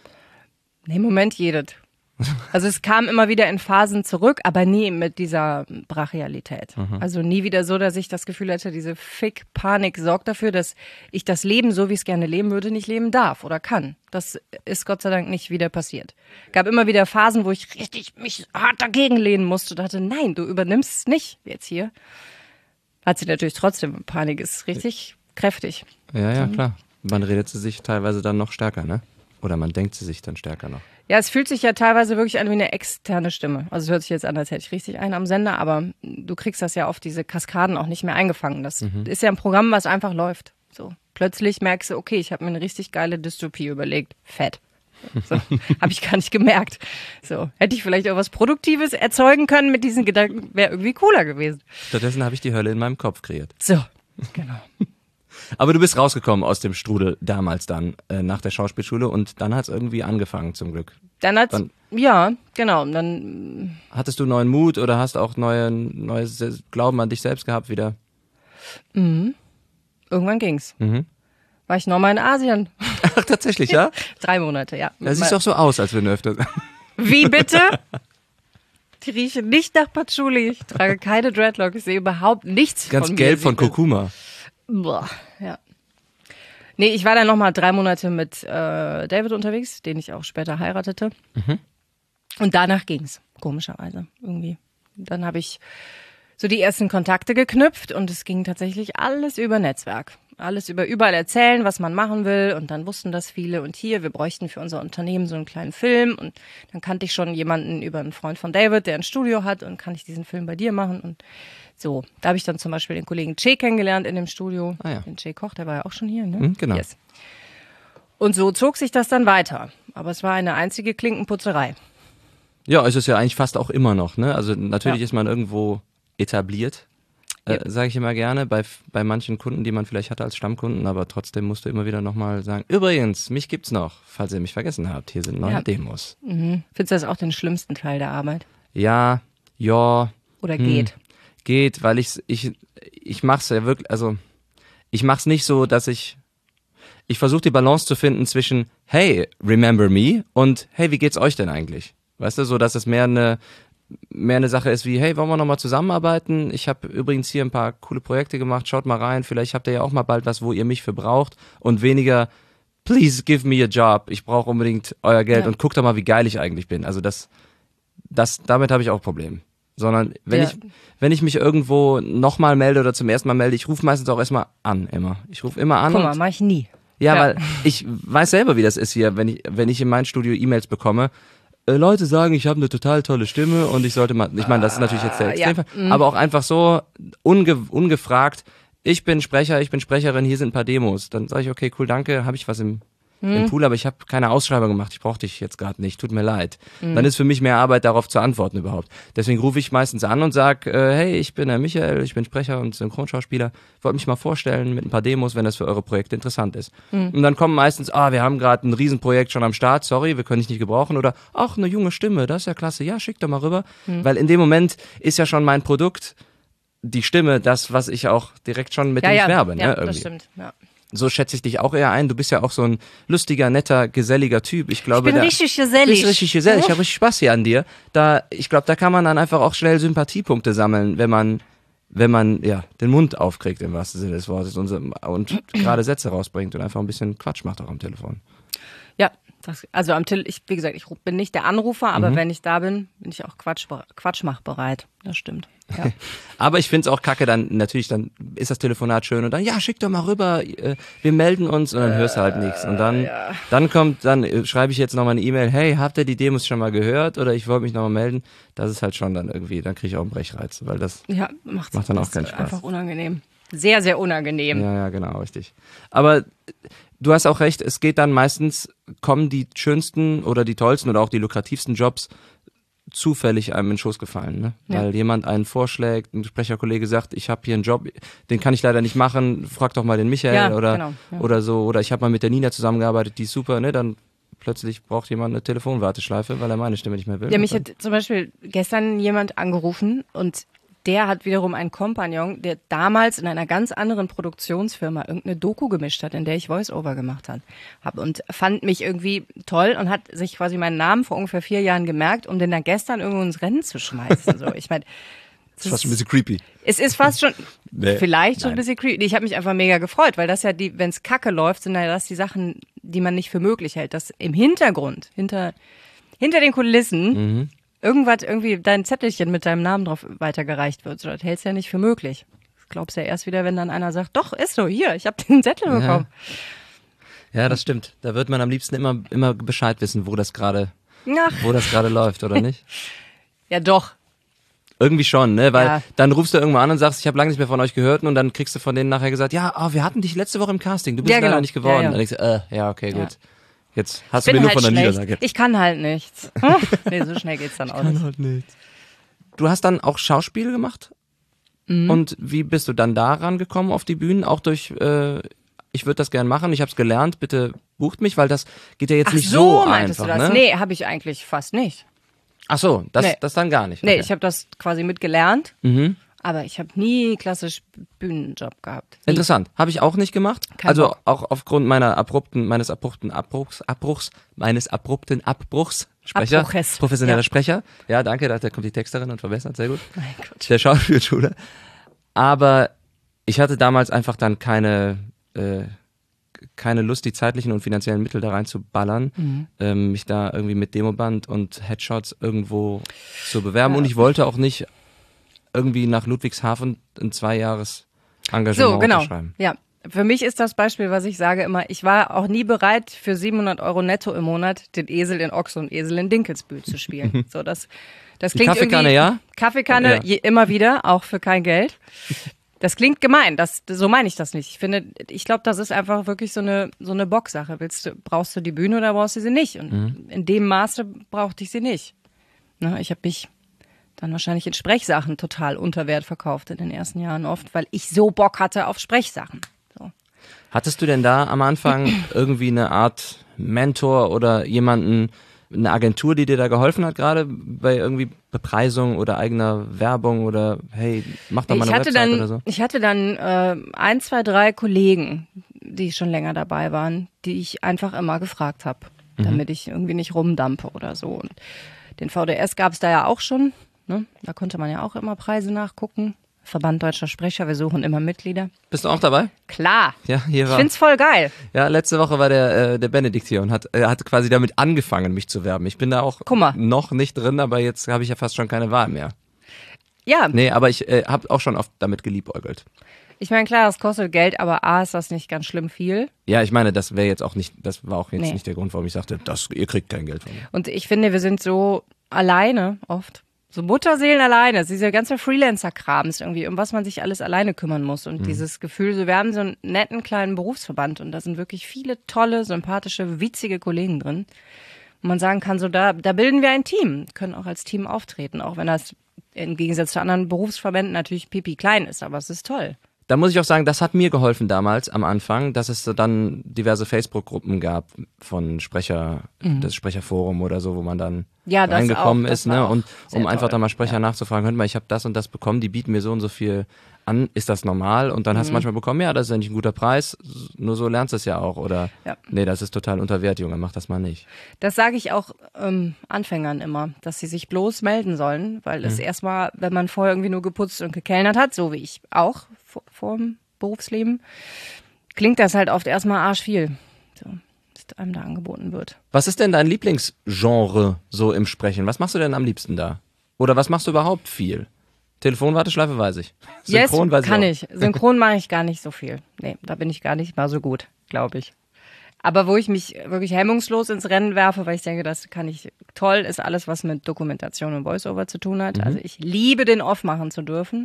Nee, im Moment jedes. Also es kam immer wieder in Phasen zurück, aber nie mit dieser Brachialität. Also nie wieder so, dass ich das Gefühl hatte, diese Fick-Panik sorgt dafür, dass ich das Leben, so wie ich es gerne leben würde, nicht leben darf oder kann. Das ist Gott sei Dank nicht wieder passiert. Gab immer wieder Phasen, wo ich richtig mich hart dagegen lehnen musste und dachte, nein, du übernimmst es nicht jetzt hier. Hat sie natürlich trotzdem. Panik ist richtig kräftig. Ja, klar. Man redet sie sich teilweise dann noch stärker, ne? Oder man denkt sie sich dann stärker noch. Ja, es fühlt sich ja teilweise wirklich an wie eine externe Stimme. Also es hört sich jetzt an, als hätte ich richtig einen am Sender, aber du kriegst das ja oft, diese Kaskaden auch nicht mehr eingefangen. Das ist ja ein Programm, was einfach läuft. So. Plötzlich merkst du, okay, ich habe mir eine richtig geile Dystopie überlegt. Fett. So. Habe ich gar nicht gemerkt. So. Hätte ich vielleicht auch was Produktives erzeugen können mit diesen Gedanken, wäre irgendwie cooler gewesen. Stattdessen habe ich die Hölle in meinem Kopf kreiert. So, genau. Aber du bist rausgekommen aus dem Strudel damals dann, nach der Schauspielschule und dann hat es irgendwie angefangen zum Glück. Ja, genau. Und dann hattest du neuen Mut oder hast auch neues Glauben an dich selbst gehabt wieder? Irgendwann ging's. War ich nochmal in Asien. Ach, tatsächlich, ja? 3 Monate, ja. Das sieht doch so aus, als wenn du öfter... Wie bitte? Die riechen nicht nach Patchouli. Ich trage keine Dreadlock. Ich sehe überhaupt nichts Ganz von mir. Ganz gelb von Kurkuma. Boah, ja. Nee, ich war dann nochmal 3 Monate mit David unterwegs, den ich auch später heiratete. Und danach ging's, komischerweise, irgendwie. Dann habe ich so die ersten Kontakte geknüpft und es ging tatsächlich alles über Netzwerk. Alles über überall erzählen, was man machen will und dann wussten das viele und hier, wir bräuchten für unser Unternehmen so einen kleinen Film und dann kannte ich schon jemanden über einen Freund von David, der ein Studio hat und kann ich diesen Film bei dir machen und so. Da habe ich dann zum Beispiel den Kollegen Che kennengelernt in dem Studio, den Che Koch, der war ja auch schon hier, ne? Genau. Yes. Und so zog sich das dann weiter, aber es war eine einzige Klinkenputzerei. Ja, es ist ja eigentlich fast auch immer noch, ne? Also natürlich ist man irgendwo etabliert. Sage ich immer gerne, bei manchen Kunden, die man vielleicht hatte als Stammkunden, aber trotzdem musst du immer wieder nochmal sagen, übrigens, mich gibt's noch, falls ihr mich vergessen habt, hier sind neue Demos. Findest du das auch den schlimmsten Teil der Arbeit? Ja. Oder geht? Geht, weil ich mach's ja wirklich, also ich mach's nicht so, dass ich versuche die Balance zu finden zwischen, hey, remember me und hey, wie geht's euch denn eigentlich? Weißt du, so dass es mehr eine Sache ist wie, hey, wollen wir nochmal zusammenarbeiten? Ich habe übrigens hier ein paar coole Projekte gemacht, schaut mal rein, vielleicht habt ihr ja auch mal bald was, wo ihr mich für braucht und weniger, please give me a job, ich brauche unbedingt euer Geld und guckt doch mal, wie geil ich eigentlich bin. Also damit habe ich auch Probleme. Sondern wenn ich mich irgendwo nochmal melde oder zum ersten Mal melde, ich rufe meistens auch erstmal an, immer. Ich rufe immer an. Guck mal, mach ich nie. Ja, weil ich weiß selber, wie das ist hier, wenn ich in mein Studio E-Mails bekomme, Leute sagen, ich habe eine total tolle Stimme und ich sollte mal, ich meine, das ist natürlich jetzt der Extremfall, aber auch einfach so ungefragt, ich bin Sprecher, ich bin Sprecherin, hier sind ein paar Demos. Dann sage ich, okay, cool, danke, habe ich was im Pool, aber ich habe keine Ausschreibung gemacht, ich brauche dich jetzt gerade nicht, tut mir leid. Dann ist für mich mehr Arbeit, darauf zu antworten überhaupt. Deswegen rufe ich meistens an und sage, hey, ich bin der Michael, ich bin Sprecher und Synchronschauspieler, wollte mich mal vorstellen mit ein paar Demos, wenn das für eure Projekte interessant ist. Und dann kommen meistens, wir haben gerade ein Riesenprojekt schon am Start, sorry, wir können dich nicht gebrauchen oder, ach, eine junge Stimme, das ist ja klasse, ja, schick doch mal rüber. Weil in dem Moment ist ja schon mein Produkt, die Stimme, das, was ich auch direkt schon mit dem ich werbe. Ne, irgendwie. Das stimmt, ja. So schätze ich dich auch eher ein. Du bist ja auch so ein lustiger, netter, geselliger Typ. Ich glaube, ich bin richtig gesellig. Ich habe richtig Spaß hier an dir. Ich glaube, da kann man dann einfach auch schnell Sympathiepunkte sammeln, wenn man den Mund aufkriegt im wahrsten Sinne des Wortes und gerade Sätze rausbringt und einfach ein bisschen Quatsch macht auch am Telefon. Ja, also wie gesagt, ich bin nicht der Anrufer, aber wenn ich da bin, bin ich auch quatschmachbereit. Das stimmt. Ja. Aber ich finde es auch kacke, dann ist das Telefonat schön und dann, ja, schick doch mal rüber, wir melden uns und dann hörst du halt nichts. Und dann schreibe ich jetzt nochmal eine E-Mail, hey, habt ihr die Demos schon mal gehört oder ich wollte mich nochmal melden. Das ist halt schon dann irgendwie, dann kriege ich auch einen Brechreiz, weil das macht dann auch keinen Spaß. Einfach unangenehm. Sehr, sehr unangenehm. Ja, genau, richtig. Aber du hast auch recht, es geht dann meistens, kommen die schönsten oder die tollsten oder auch die lukrativsten Jobs zufällig einem in den Schoß gefallen, ne? Ja. Weil jemand einen vorschlägt, ein Sprecherkollege sagt, ich habe hier einen Job, den kann ich leider nicht machen, frag doch mal den Michael oder so, oder ich habe mal mit der Nina zusammengearbeitet, die ist super, ne? Dann plötzlich braucht jemand eine Telefonwarteschleife, weil er meine Stimme nicht mehr will. Ja, mich hat zum Beispiel gestern jemand angerufen und der hat wiederum einen Kompagnon, der damals in einer ganz anderen Produktionsfirma irgendeine Doku gemischt hat, in der ich Voice-Over gemacht habe und fand mich irgendwie toll und hat sich quasi meinen Namen vor ungefähr 4 Jahren gemerkt, um den dann gestern irgendwo ins Rennen zu schmeißen. So, ich meine, Das ist fast ein bisschen creepy. es ist fast schon, Nee, vielleicht schon nein. ein bisschen creepy. Ich habe mich einfach mega gefreut, weil das ja wenn es kacke läuft, sind ja das die Sachen, die man nicht für möglich hält. Dass im Hintergrund, hinter den Kulissen, irgendwie dein Zettelchen mit deinem Namen drauf weitergereicht wird. So, das hältst du ja nicht für möglich. Das glaubst du ja erst wieder, wenn dann einer sagt, doch, ist so, hier, ich habe den Zettel bekommen. Ja, das stimmt. Da wird man am liebsten immer Bescheid wissen, wo das gerade Ach, läuft, oder nicht? ja doch. Irgendwie schon, ne? Weil Ja. dann rufst du irgendwann an und sagst, ich habe lange nicht mehr von euch gehört und dann kriegst du von denen nachher gesagt, ja, wir hatten dich letzte Woche im Casting, du bist Ja, leider genau. nicht geworden. Ja, ja. Und dann denkst du, ja, okay, Ja. gut. Jetzt hast Ich du mir bin nur halt von der schlecht. Niederlage. Ich kann halt nichts. Nee, so schnell geht's dann auch nicht. halt nichts. Du hast dann auch Schauspiel gemacht? Mhm. Und wie bist du dann da rangekommen auf die Bühnen? Auch durch, ich würde das gern machen, ich habe es gelernt, bitte bucht mich, weil das geht ja jetzt Ach nicht so, so meintest einfach, du das? ne? Nee, habe ich eigentlich fast nicht. Ach so, das Nee. dann gar nicht. Nee, Okay. ich habe das quasi mitgelernt, Mhm. aber ich habe nie klassisch Bühnenjob gehabt. Nie. Interessant. Habe ich auch nicht gemacht. Kein also Bock. auch aufgrund meines abrupten Abbruchs. Sprecher. Abbruches. Professioneller Ja. Sprecher. Ja, danke, da kommt die Texterin und verbessert, sehr gut. Mein Gott. Der Schauspielschule. Aber ich hatte damals einfach dann keine Lust, die zeitlichen und finanziellen Mittel da reinzuballern, mich da irgendwie mit Demoband und Headshots irgendwo zu bewerben. Ja. Und ich wollte auch nicht irgendwie nach Ludwigshafen ein 2-Jahres Engagement So, genau. unterschreiben. Ja. Für mich ist das Beispiel, was ich sage immer, ich war auch nie bereit, für 700 € netto im Monat den Esel in Ochs und Esel in Dinkelsbühl zu spielen. So, das klingt Kaffeekanne, irgendwie, ja? Kaffeekanne, Ja. immer wieder, auch für kein Geld. Das klingt gemein, so meine ich das nicht. Ich glaube, das ist einfach wirklich so eine Bocksache. Brauchst du die Bühne oder brauchst du sie nicht? Und in dem Maße brauchte ich sie nicht. Ne, ich habe mich dann wahrscheinlich in Sprechsachen total unter Wert verkauft in den ersten Jahren oft, weil ich so Bock hatte auf Sprechsachen. So. Hattest du denn da am Anfang irgendwie eine Art Mentor oder jemanden, eine Agentur, die dir da geholfen hat, gerade bei irgendwie Bepreisung oder eigener Werbung oder hey, mach doch mal eine Website oder so? Ich hatte dann 1, 2, 3 Kollegen, die schon länger dabei waren, die ich einfach immer gefragt habe, damit ich irgendwie nicht rumdampe oder so. Und den VDS gab es da ja auch schon. Ne? Da konnte man ja auch immer Preise nachgucken. Verband Deutscher Sprecher, wir suchen immer Mitglieder. Bist du auch dabei? Klar, Ja, hier ich war. find's voll geil. Ja, letzte Woche war der Benedikt hier und hat quasi damit angefangen, mich zu werben. Ich bin da auch Guck mal. noch nicht drin, aber jetzt habe ich ja fast schon keine Wahl mehr. Ja, Nee, aber ich habe auch schon oft damit geliebäugelt. ich meine, klar, das kostet Geld, aber A, ist das nicht ganz schlimm viel. Ja, ich meine, das war auch jetzt Nee. nicht der Grund, warum ich sagte, ihr kriegt kein Geld von mir. Und ich finde, wir sind so alleine oft. So Mutterseelen alleine. Dieser ganze Freelancer-Kram ist irgendwie, um was man sich alles alleine kümmern muss. Und dieses Gefühl, so wir haben so einen netten kleinen Berufsverband und da sind wirklich viele tolle, sympathische, witzige Kollegen drin. Und man sagen kann, so da bilden wir ein Team, können auch als Team auftreten, auch wenn das im Gegensatz zu anderen Berufsverbänden natürlich pipi klein ist, aber es ist toll. Da muss ich auch sagen, das hat mir geholfen damals am Anfang, dass es so dann diverse Facebook-Gruppen gab von des Sprecherforum oder so, wo man dann Ja, das reingekommen auch, das ist, war ne? auch Und sehr um einfach toll. da mal Sprecher nachzufragen, hört mal, ich habe das und das bekommen, die bieten mir so und so viel an, ist das normal? Und dann hast du manchmal bekommen, ja, das ist ja nicht ein guter Preis, nur so lernst du es ja auch. Oder Ja. nee, das ist total unter Wert, Junge, mach das mal nicht. Das sage ich auch Anfängern immer, dass sie sich bloß melden sollen, weil es erstmal, wenn man vorher irgendwie nur geputzt und gekellnert hat, so wie ich auch vor dem Berufsleben, klingt das halt oft erstmal arschviel, so, was einem da angeboten wird. Was ist denn dein Lieblingsgenre so im Sprechen? Was machst du denn am liebsten da? Oder was machst du überhaupt viel? Telefonwarteschleife weiß ich. Synchron weiß kann ich. ich. Synchron mache ich gar nicht so viel. Nee, da bin ich gar nicht mal so gut, glaube ich. Aber wo ich mich wirklich hemmungslos ins Rennen werfe, weil ich denke, das kann ich toll, ist alles, was mit Dokumentation und Voice-Over zu tun hat. Also ich liebe den Off machen zu dürfen.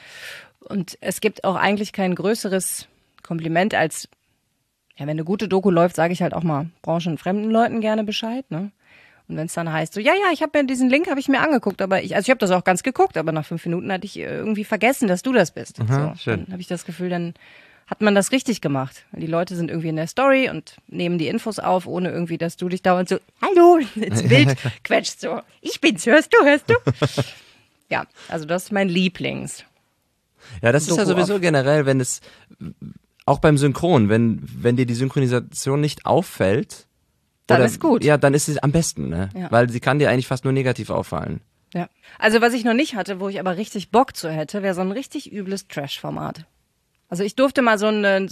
Und es gibt auch eigentlich kein größeres Kompliment als, ja, wenn eine gute Doku läuft, sage ich halt auch mal branchenfremden Leuten gerne Bescheid, ne? Und wenn es dann heißt, so, ja, ich habe mir diesen Link habe ich mir angeguckt, aber ich habe das auch ganz geguckt, aber nach 5 Minuten hatte ich irgendwie vergessen, dass du das bist. Aha, So, schön. dann habe ich das Gefühl, dann hat man das richtig gemacht. Die Leute sind irgendwie in der Story und nehmen die Infos auf, ohne irgendwie, dass du dich dauernd so, hallo, ins Bild quetscht so. Ich bin's, hörst du? Ja, also das ist mein Lieblings. Ja, das ist ja Doku sowieso generell, wenn es, auch beim Synchron, wenn dir die Synchronisation nicht auffällt, Dann ist gut. Ja, dann ist es am besten, ne? Ja. Weil sie kann dir eigentlich fast nur negativ auffallen. Ja. Also was ich noch nicht hatte, wo ich aber richtig Bock zu hätte, wäre so ein richtig übles Trash-Format. Also ich durfte mal so eine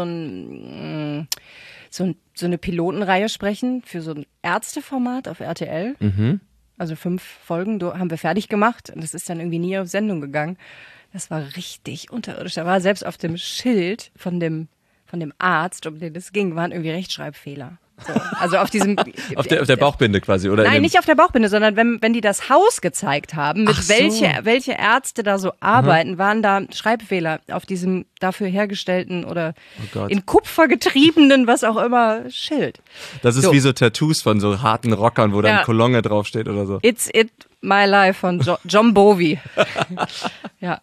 Pilotenreihe sprechen für so ein Ärzteformat auf RTL. Also 5 Folgen haben wir fertig gemacht und das ist dann irgendwie nie auf Sendung gegangen. Das war richtig unterirdisch. Da war selbst auf dem Schild von dem Arzt, um den das ging, waren irgendwie Rechtschreibfehler. So, also auf diesem auf der Bauchbinde quasi, oder? Nein, nicht auf der Bauchbinde, sondern wenn die das Haus gezeigt haben, mit Ach so. welche Ärzte da so arbeiten, waren da Schreibfehler auf diesem dafür hergestellten oder Gott. in Kupfer getriebenen, was auch immer, Schild. Das ist So. wie so Tattoos von so harten Rockern, wo dann Ja. Kolonne draufsteht oder so. It's It, My Life von John Bowie. Ja.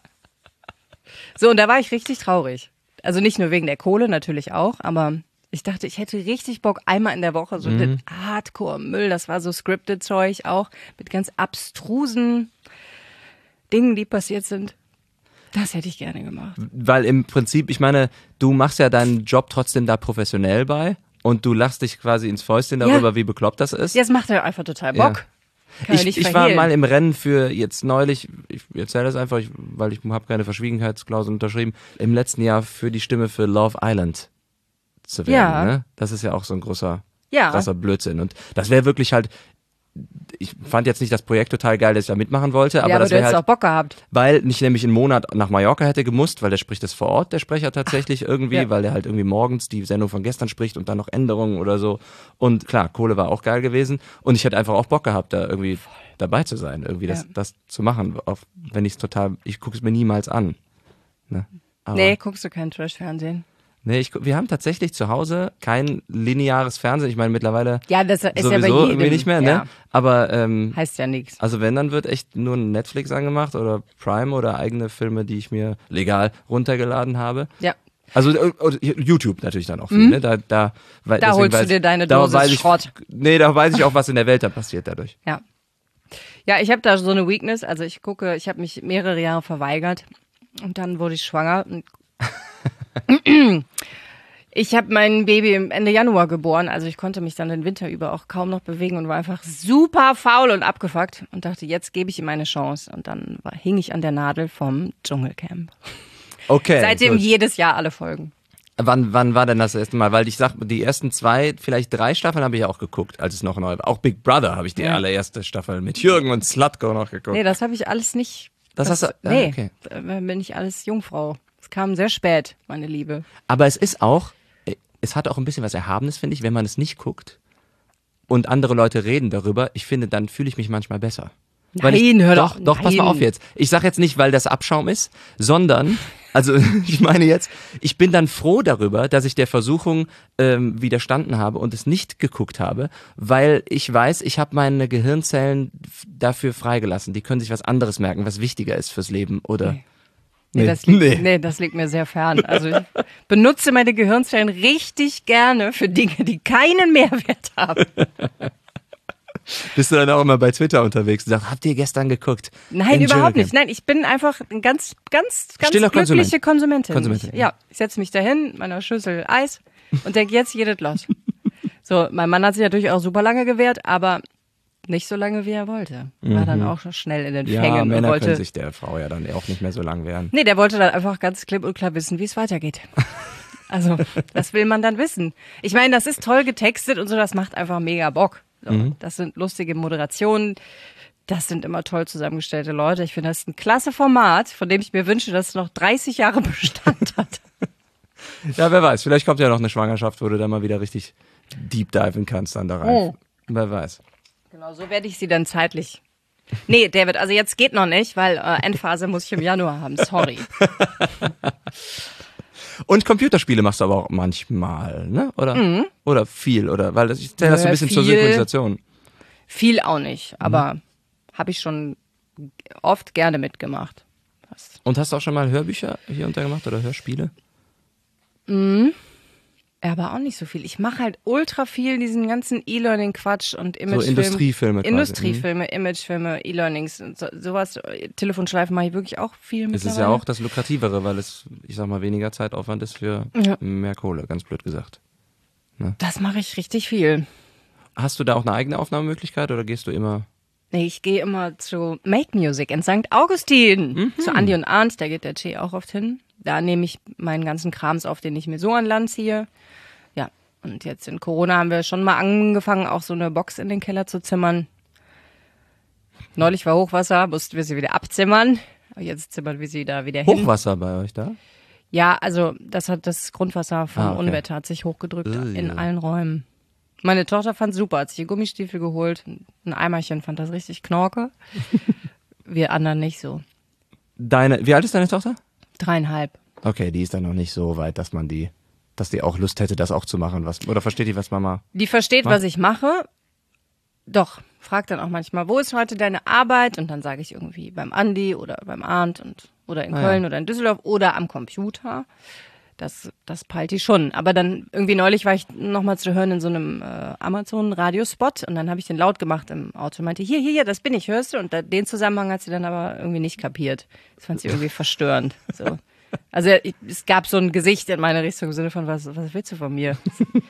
So, und da war ich richtig traurig. Also nicht nur wegen der Kohle, natürlich auch, aber ich dachte, ich hätte richtig Bock, einmal in der Woche so den Hardcore-Müll, das war so Scripted-Zeug auch, mit ganz abstrusen Dingen, die passiert sind. Das hätte ich gerne gemacht. Weil im Prinzip, ich meine, du machst ja deinen Job trotzdem da professionell bei und du lachst dich quasi ins Fäustchen darüber, wie bekloppt das ist. Ja, es macht ja einfach total Bock. Kann ja nicht Ich war verhehlen. mal im Rennen für jetzt neulich, ich erzähle das einfach, weil ich habe keine Verschwiegenheitsklausel unterschrieben, im letzten Jahr für die Stimme für Love Island zu werden. Ja. Ne? Das ist ja auch so ein krasser Ja. Blödsinn. Und das wäre wirklich halt, ich fand jetzt nicht das Projekt total geil, dass ich da mitmachen wollte, aber ja, aber das du wäre hättest halt, auch Bock gehabt. weil ich nämlich einen Monat nach Mallorca hätte gemusst, weil der spricht das vor Ort, der Sprecher tatsächlich irgendwie, ja. weil der halt irgendwie morgens die Sendung von gestern spricht und dann noch Änderungen oder so. Und klar, Kohle war auch geil gewesen und ich hätte einfach auch Bock gehabt, da irgendwie dabei zu sein, irgendwie das zu machen, auch wenn ich gucke es mir niemals an. Ne? Aber, Nee, guckst du kein Trash-Fernsehen? Nee, wir haben tatsächlich zu Hause kein lineares Fernsehen. Ich meine, mittlerweile Ja, das ist sowieso ja bei jedem. irgendwie nicht mehr, Ja. ne? Aber Heißt ja nichts. also wenn, dann wird echt nur Netflix angemacht oder Prime oder eigene Filme, die ich mir legal runtergeladen habe. Ja. Also YouTube natürlich dann auch viel, ne? Da holst du dir deine Dosis Schrott. Nee, da weiß ich auch, was in der Welt da passiert dadurch. Ja. Ja, ich habe da so eine Weakness. Also ich habe mich mehrere Jahre verweigert und dann wurde ich schwanger. Und ich habe mein Baby Ende Januar geboren, also ich konnte mich dann den Winter über auch kaum noch bewegen und war einfach super faul und abgefuckt und dachte, jetzt gebe ich ihm eine Chance. Und dann hing ich an der Nadel vom Dschungelcamp. Okay. Seitdem gut. jedes Jahr alle Folgen. Wann war denn das erste Mal? Weil ich sag, die ersten 2, vielleicht 3 Staffeln habe ich auch geguckt, als es noch neu war. Auch Big Brother habe ich die allererste Staffel mit Jürgen und Slutko noch geguckt. Nee, das habe ich alles nicht. Das hast du- Nee, okay. da bin ich alles Jungfrau. Es kam sehr spät, meine Liebe. Aber es hat auch ein bisschen was Erhabenes, finde ich, wenn man es nicht guckt und andere Leute reden darüber. Ich finde, dann fühle ich mich manchmal besser. Nein, hör doch. Doch, pass mal Nein. auf jetzt. Ich sag jetzt nicht, weil das Abschaum ist, sondern, also ich meine jetzt, ich bin dann froh darüber, dass ich der Versuchung widerstanden habe und es nicht geguckt habe, weil ich weiß, ich habe meine Gehirnzellen dafür freigelassen. Die können sich was anderes merken, was wichtiger ist fürs Leben, oder? Nee, das liegt mir sehr fern. Also ich benutze meine Gehirnzellen richtig gerne für Dinge, die keinen Mehrwert haben. Bist du dann auch immer bei Twitter unterwegs und sagst, habt ihr gestern geguckt? Nein, Im überhaupt nicht. Dschungelcamp? Nein, ich bin einfach eine ganz Stiller glückliche Konsumentin. Konsumentin. Ich setze mich dahin, meiner Schüssel Eis und denke, jetzt geht es los. So, mein Mann hat sich natürlich auch super lange gewehrt, aber nicht so lange, wie er wollte. War dann auch schon schnell in den Ja, Fängen und Männer können wollte. sich der Frau ja dann auch nicht mehr so lang wehren. Nee, der wollte dann einfach ganz klipp und klar wissen, wie es weitergeht. Also, das will man dann wissen. Ich meine, das ist toll getextet und so, das macht einfach mega Bock. So, Das sind lustige Moderationen, das sind immer toll zusammengestellte Leute. Ich finde, das ist ein klasse Format, von dem ich mir wünsche, dass es noch 30 Jahre Bestand hat. Ja, wer weiß, vielleicht kommt ja noch eine Schwangerschaft, wo du dann mal wieder richtig deep diven kannst dann da rein. Oh. Wer weiß. Genau, so werde ich sie dann zeitlich. Nee, David, also jetzt geht noch nicht, weil Endphase muss ich im Januar haben, sorry. Und Computerspiele machst du aber auch manchmal, ne? Oder? Oder viel, oder? Weil ich zähle das so ein bisschen zur Viel. Synchronisation. Viel auch nicht, aber habe ich schon oft gerne mitgemacht. Und hast du auch schon mal Hörbücher hier untergemacht oder Hörspiele? Ja, aber auch nicht so viel. Ich mache halt ultra viel diesen ganzen E-Learning-Quatsch und Imagefilme. So Industriefilme quasi. Industriefilme, Imagefilme, E-Learnings und sowas. Telefonschleifen mache ich wirklich auch viel Es mittlerweile. ist ja auch das Lukrativere, weil es, ich sag mal, weniger Zeitaufwand ist für mehr Kohle, ganz blöd gesagt. Das mache ich richtig viel. Hast du da auch eine eigene Aufnahmemöglichkeit oder gehst du immer... Nee, ich gehe immer zu Make Music in St. Augustin. Zu Andi und Arndt, da geht der Che auch oft hin. Da nehme ich meinen ganzen Krams auf, den ich mir so an Land ziehe. Ja, und jetzt in Corona haben wir schon mal angefangen, auch so eine Box in den Keller zu zimmern. Neulich war Hochwasser, mussten wir sie wieder abzimmern. Aber jetzt zimmern wir sie da wieder hin. Hochwasser bei euch da? Ja, also das Grundwasser vom okay. Unwetter hat sich hochgedrückt in allen Räumen. Meine Tochter fand es super, hat sich Gummistiefel geholt, ein Eimerchen, fand das richtig knorke. Wir anderen nicht so. Wie alt ist deine Tochter? 3,5. Okay, die ist dann noch nicht so weit, dass die auch Lust hätte, das auch zu machen. Oder versteht die, was Mama... Die versteht, was ich mache. Doch, fragt dann auch manchmal, wo ist heute deine Arbeit? Und dann sage ich irgendwie beim Andi oder beim Arndt oder in Köln oder in Düsseldorf oder am Computer. Das peilt die schon. Aber dann irgendwie neulich war ich nochmal zu hören in so einem Amazon-Radiospot und dann habe ich den laut gemacht im Auto und meinte, hier, das bin ich, hörst du? Und den Zusammenhang hat sie dann aber irgendwie nicht kapiert. Das fand sie irgendwie verstörend. So. Also es gab so ein Gesicht in meine Richtung im Sinne von, was willst du von mir?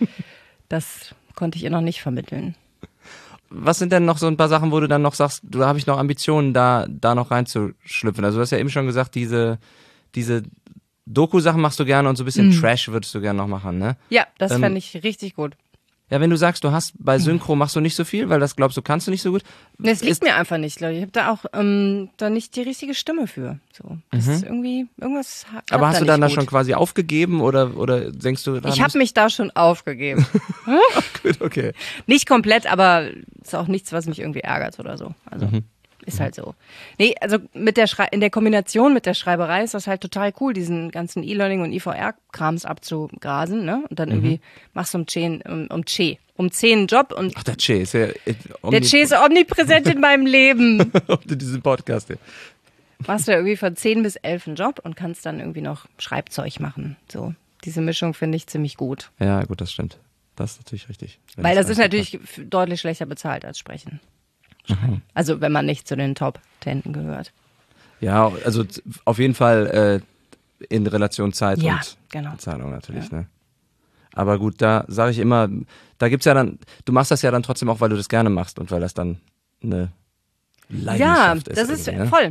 Das konnte ich ihr noch nicht vermitteln. Was sind denn noch so ein paar Sachen, wo du dann noch sagst, da habe ich noch Ambitionen, da noch reinzuschlüpfen? Also du hast ja eben schon gesagt, diese Doku-Sachen machst du gerne und so ein bisschen Trash würdest du gerne noch machen, ne? Ja, das fände ich richtig gut. Ja, wenn du sagst, du hast bei Synchro machst du nicht so viel, weil das glaubst du, kannst du nicht so gut. Das liegt mir einfach nicht, Leute. Ich habe da auch da nicht die richtige Stimme für. So, das ist irgendwie irgendwas. Aber hast du dann da da schon quasi aufgegeben oder denkst du? Ich habe mich da schon aufgegeben. Gut, okay. Nicht komplett, aber ist auch nichts, was mich irgendwie ärgert oder so. Also ist halt so. Nee, also in der Kombination mit der Schreiberei ist das halt total cool, diesen ganzen E-Learning und IVR-Krams abzugrasen, ne? Und dann irgendwie machst du um 10 einen Job und Ach, der Che ist ja der Che ist omnipräsent in meinem Leben. diesen Podcast hier. Machst du irgendwie von 10 bis 11 einen Job und kannst dann irgendwie noch Schreibzeug machen. So, diese Mischung finde ich ziemlich gut. Ja, gut, das stimmt. Das ist natürlich richtig. Weil das ist natürlich deutlich schlechter bezahlt als Sprechen. Also wenn man nicht zu den Top-Tenten gehört. Ja, also auf jeden Fall in Relation Zeit Ja, und genau. Bezahlung natürlich, ne? Aber gut, da sage ich immer, da gibt's ja dann, du machst das ja dann trotzdem auch, weil du das gerne machst und weil das dann eine Leidenschaft ist. Ja, das ist ne? voll.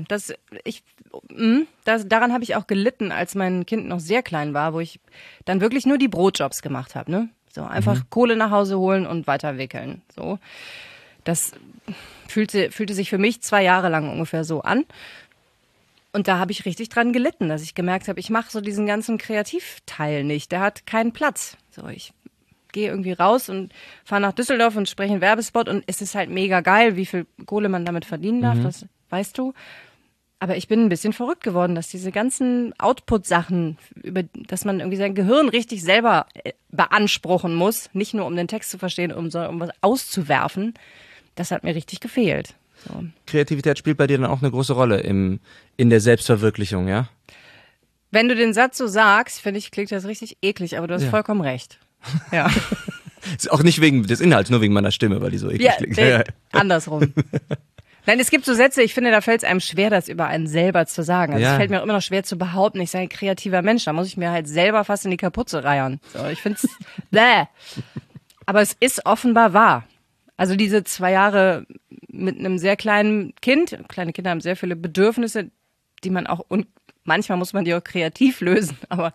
Daran habe ich auch gelitten, als mein Kind noch sehr klein war, wo ich dann wirklich nur die Brotjobs gemacht habe, ne? So einfach Kohle nach Hause holen und weiterwickeln. So. Das fühlte sich für mich 2 Jahre lang ungefähr so an. Und da habe ich richtig dran gelitten, dass ich gemerkt habe, ich mache so diesen ganzen Kreativteil nicht. Der hat keinen Platz. So, ich gehe irgendwie raus und fahre nach Düsseldorf und spreche einen Werbespot und es ist halt mega geil, wie viel Kohle man damit verdienen darf, das weißt du. Aber ich bin ein bisschen verrückt geworden, dass diese ganzen Output-Sachen, dass man irgendwie sein Gehirn richtig selber beanspruchen muss, nicht nur um den Text zu verstehen, sondern um was auszuwerfen, das hat mir richtig gefehlt. So. Kreativität spielt bei dir dann auch eine große Rolle in der Selbstverwirklichung, ja? Wenn du den Satz so sagst, finde ich, klingt das richtig eklig, aber du hast vollkommen recht. Ja. Ist auch nicht wegen des Inhalts, nur wegen meiner Stimme, weil die so eklig klingt. Nee, andersrum. Nein, es gibt so Sätze, ich finde, da fällt es einem schwer, das über einen selber zu sagen. Also es fällt mir auch immer noch schwer zu behaupten, ich sei ein kreativer Mensch. Da muss ich mir halt selber fast in die Kapuze reiern. So, ich finde es bäh. Aber es ist offenbar wahr. Also diese 2 Jahre mit einem sehr kleinen Kind, kleine Kinder haben sehr viele Bedürfnisse, die man auch, und manchmal muss man die auch kreativ lösen, aber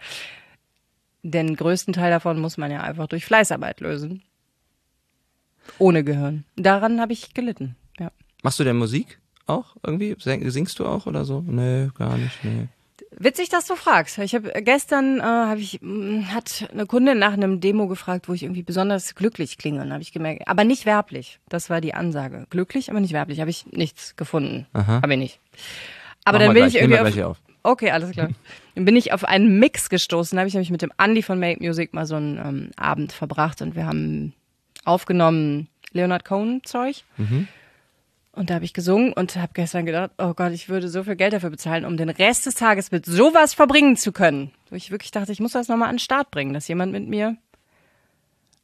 den größten Teil davon muss man ja einfach durch Fleißarbeit lösen. Ohne Gehirn. Daran habe ich gelitten, ja. Machst du denn Musik auch irgendwie? Singst du auch oder so? Nee, gar nicht, nee. Witzig, dass du fragst. Ich habe gestern hat eine Kundin nach einem Demo gefragt, wo ich irgendwie besonders glücklich klinge. Und habe ich gemerkt, aber nicht werblich. Das war die Ansage. Glücklich, aber nicht werblich. Habe ich nichts gefunden. Habe ich nicht. Aber dann bin ich irgendwie auf. Okay, alles klar. Dann bin ich auf einen Mix gestoßen. Da habe ich nämlich mit dem Andi von Make Music mal so einen Abend verbracht und wir haben aufgenommen Leonard Cohen Zeug. Und da habe ich gesungen und habe gestern gedacht, oh Gott, ich würde so viel Geld dafür bezahlen, um den Rest des Tages mit sowas verbringen zu können. Wo ich wirklich dachte, ich muss das nochmal an den Start bringen, dass jemand mit mir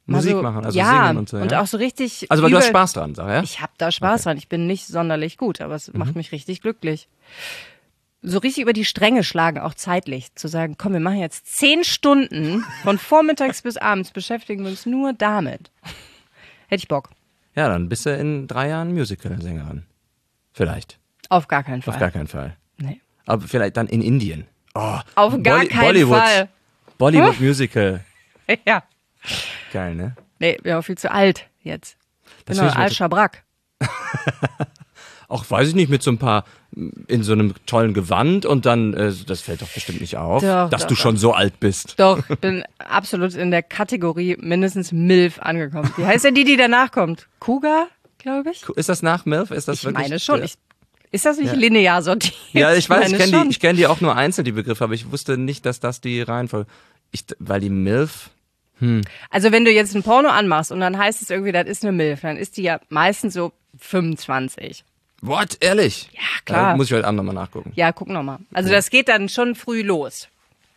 Musik so, machen, also ja, singen und so. Und ja? auch so richtig. Also weil du hast Spaß dran, sag ja? Ich habe da Spaß dran. Ich bin nicht sonderlich gut, aber es macht mich richtig glücklich. So richtig über die Stränge schlagen, auch zeitlich. Zu sagen, komm, wir machen jetzt 10 Stunden von vormittags bis abends, beschäftigen wir uns nur damit. Hätte ich Bock. Ja, dann bist du in 3 Jahren Musical-Sängerin. Vielleicht. Auf gar keinen Fall. Auf gar keinen Fall. Nee. Aber vielleicht dann in Indien. Oh, Auf gar keinen Bollywood. Fall. Bollywood-Musical. Ja. Geil, ne? Nee, bin auch viel zu alt jetzt. Bin Das noch will ich mir Al-Schabrack. Auch, weiß ich nicht, mit so ein paar, in so einem tollen Gewand und dann, das fällt doch bestimmt nicht auf, Doch, dass doch, du schon so alt bist. Doch, bin absolut in der Kategorie mindestens MILF angekommen. Wie heißt denn die danach kommt? Cougar, glaube ich? Ist das nach MILF? Ist das Ich wirklich meine schon. der- Ist das nicht linear sortiert? Ja, ich weiß, meine schon. ich kenn die auch nur einzeln, die Begriffe, aber ich wusste nicht, dass das die Reihenfolge, weil die MILF, Also wenn du jetzt ein Porno anmachst und dann heißt es irgendwie, das ist eine MILF, dann ist die ja meistens so 25. what, ehrlich? Ja, klar. Muss ich heute Abend nochmal nachgucken. Ja, guck nochmal. Also das geht dann schon früh los.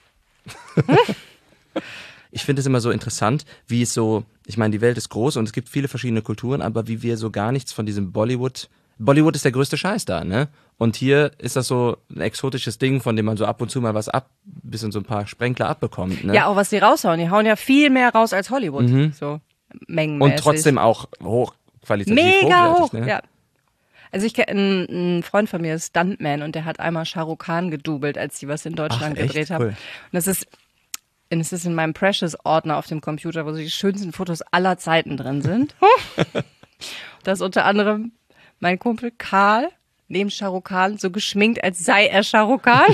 Ich finde es immer so interessant, wie es so, ich meine, die Welt ist groß und es gibt viele verschiedene Kulturen, aber wie wir so gar nichts von diesem Bollywood ist der größte Scheiß da, ne? Und hier ist das so ein exotisches Ding, von dem man so ab und zu mal was bisschen so ein paar Sprenkler abbekommt, ne? Ja, auch was die raushauen. Die hauen ja viel mehr raus als Hollywood. So mengenmäßig. Und trotzdem auch hochqualitativ mega hoch. hochwertig, ne? Ja. Also ich kenne ein Freund von mir ist Stuntman und der hat einmal Shah Rukh Khan gedoubelt, als die was in Deutschland Ach, echt? gedreht haben. Cool. Und es ist in meinem Precious-Ordner auf dem Computer, wo so die schönsten Fotos aller Zeiten drin sind. Da ist unter anderem mein Kumpel Karl neben Shah Rukh Khan so geschminkt, als sei er Shah Rukh Khan.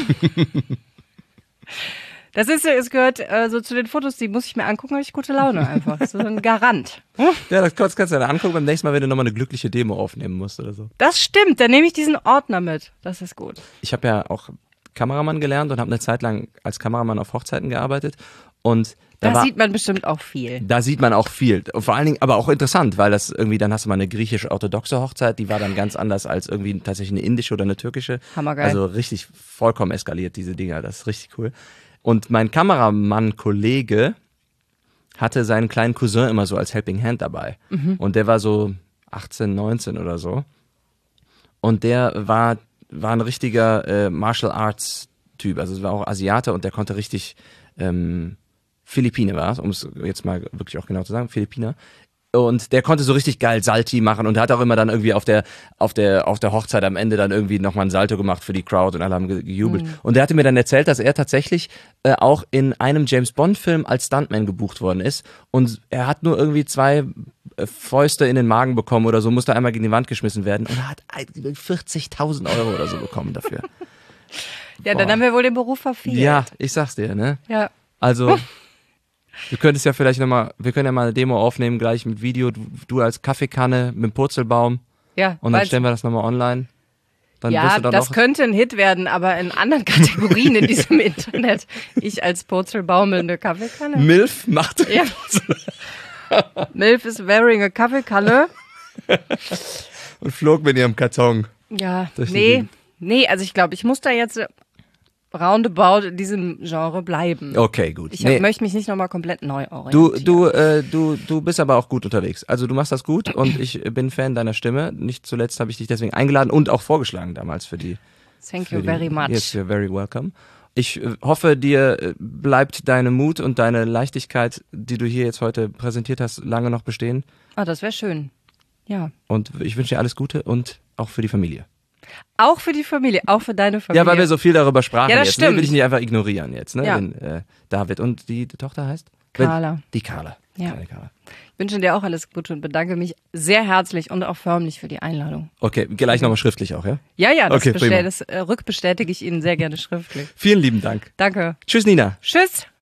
Das ist, es gehört so zu den Fotos, die muss ich mir angucken, habe ich gute Laune einfach. So ein Garant. Ja, das kannst du dir angucken beim nächsten Mal, wenn du nochmal eine glückliche Demo aufnehmen musst oder so. Das stimmt, dann nehme ich diesen Ordner mit. Das ist gut. Ich habe ja auch Kameramann gelernt und habe eine Zeit lang als Kameramann auf Hochzeiten gearbeitet und Da sieht man bestimmt auch viel. Da sieht man auch viel. Und vor allen Dingen, aber auch interessant, weil das irgendwie, dann hast du mal eine griechisch-orthodoxe Hochzeit, die war dann ganz anders als irgendwie tatsächlich eine indische oder eine türkische. Hammergeil. Also richtig vollkommen eskaliert, diese Dinger. Das ist richtig cool. Und mein Kameramann-Kollege hatte seinen kleinen Cousin immer so als Helping Hand dabei. Und der war so 18, 19 oder so. Und der war ein richtiger Martial Arts Typ. Also es war auch Asiate und der konnte richtig Philippine war es, um es jetzt mal wirklich auch genau zu sagen, Philippiner. Und der konnte so richtig geil Salti machen und hat auch immer dann irgendwie auf der Hochzeit am Ende dann irgendwie nochmal ein Salto gemacht für die Crowd und alle haben gejubelt. Und der hatte mir dann erzählt, dass er tatsächlich auch in einem James-Bond-Film als Stuntman gebucht worden ist und er hat nur irgendwie 2 Fäuste in den Magen bekommen oder so, musste einmal gegen die Wand geschmissen werden und er hat 40.000 € oder so bekommen dafür. Ja, dann haben wir wohl den Beruf verfehlt. Ja, ich sag's dir, ne? Ja. Also, wir können ja mal eine Demo aufnehmen, gleich mit Video, du als Kaffeekanne mit dem Purzelbaum Ja, und dann stellen wir das nochmal online. Dann wirst ja, du dann das auch, könnte ein Hit werden, aber in anderen Kategorien in diesem Internet. Ich als purzelbaumelnde Kaffeekanne. Milf macht Ja. Milf is wearing a Kaffeekanne. und flog mit ihrem Karton. Ja, Durch die nee, Gegend. nee, also ich glaube, ich muss da jetzt roundabout in diesem Genre bleiben. Okay, gut. Ich Nee, möchte mich nicht nochmal komplett neu orientieren. du bist aber auch gut unterwegs. Also du machst das gut und ich bin Fan deiner Stimme. Nicht zuletzt habe ich dich deswegen eingeladen und auch vorgeschlagen damals für die. Thank you very much. Yes, you're very welcome. Ich hoffe, dir bleibt deine Mut und deine Leichtigkeit, die du hier jetzt heute präsentiert hast, lange noch bestehen. Ah, das wäre schön. Ja. Und ich wünsche dir alles Gute und auch für die Familie. Auch für die Familie, auch für deine Familie. Ja, weil wir so viel darüber sprachen Ja, das jetzt. Ne? stimmt. Will ich nicht einfach ignorieren jetzt. Ne? Ja. Den, David. Und die Tochter heißt? Carla. Die Carla. Ja. Kleine Carla. Ich wünsche dir auch alles Gute und bedanke mich sehr herzlich und auch förmlich für die Einladung. Okay, gleich nochmal schriftlich auch, ja? Ja, das, Okay, prima. rückbestätige ich Ihnen sehr gerne schriftlich. Vielen lieben Dank. Danke. Tschüss, Nina. Tschüss.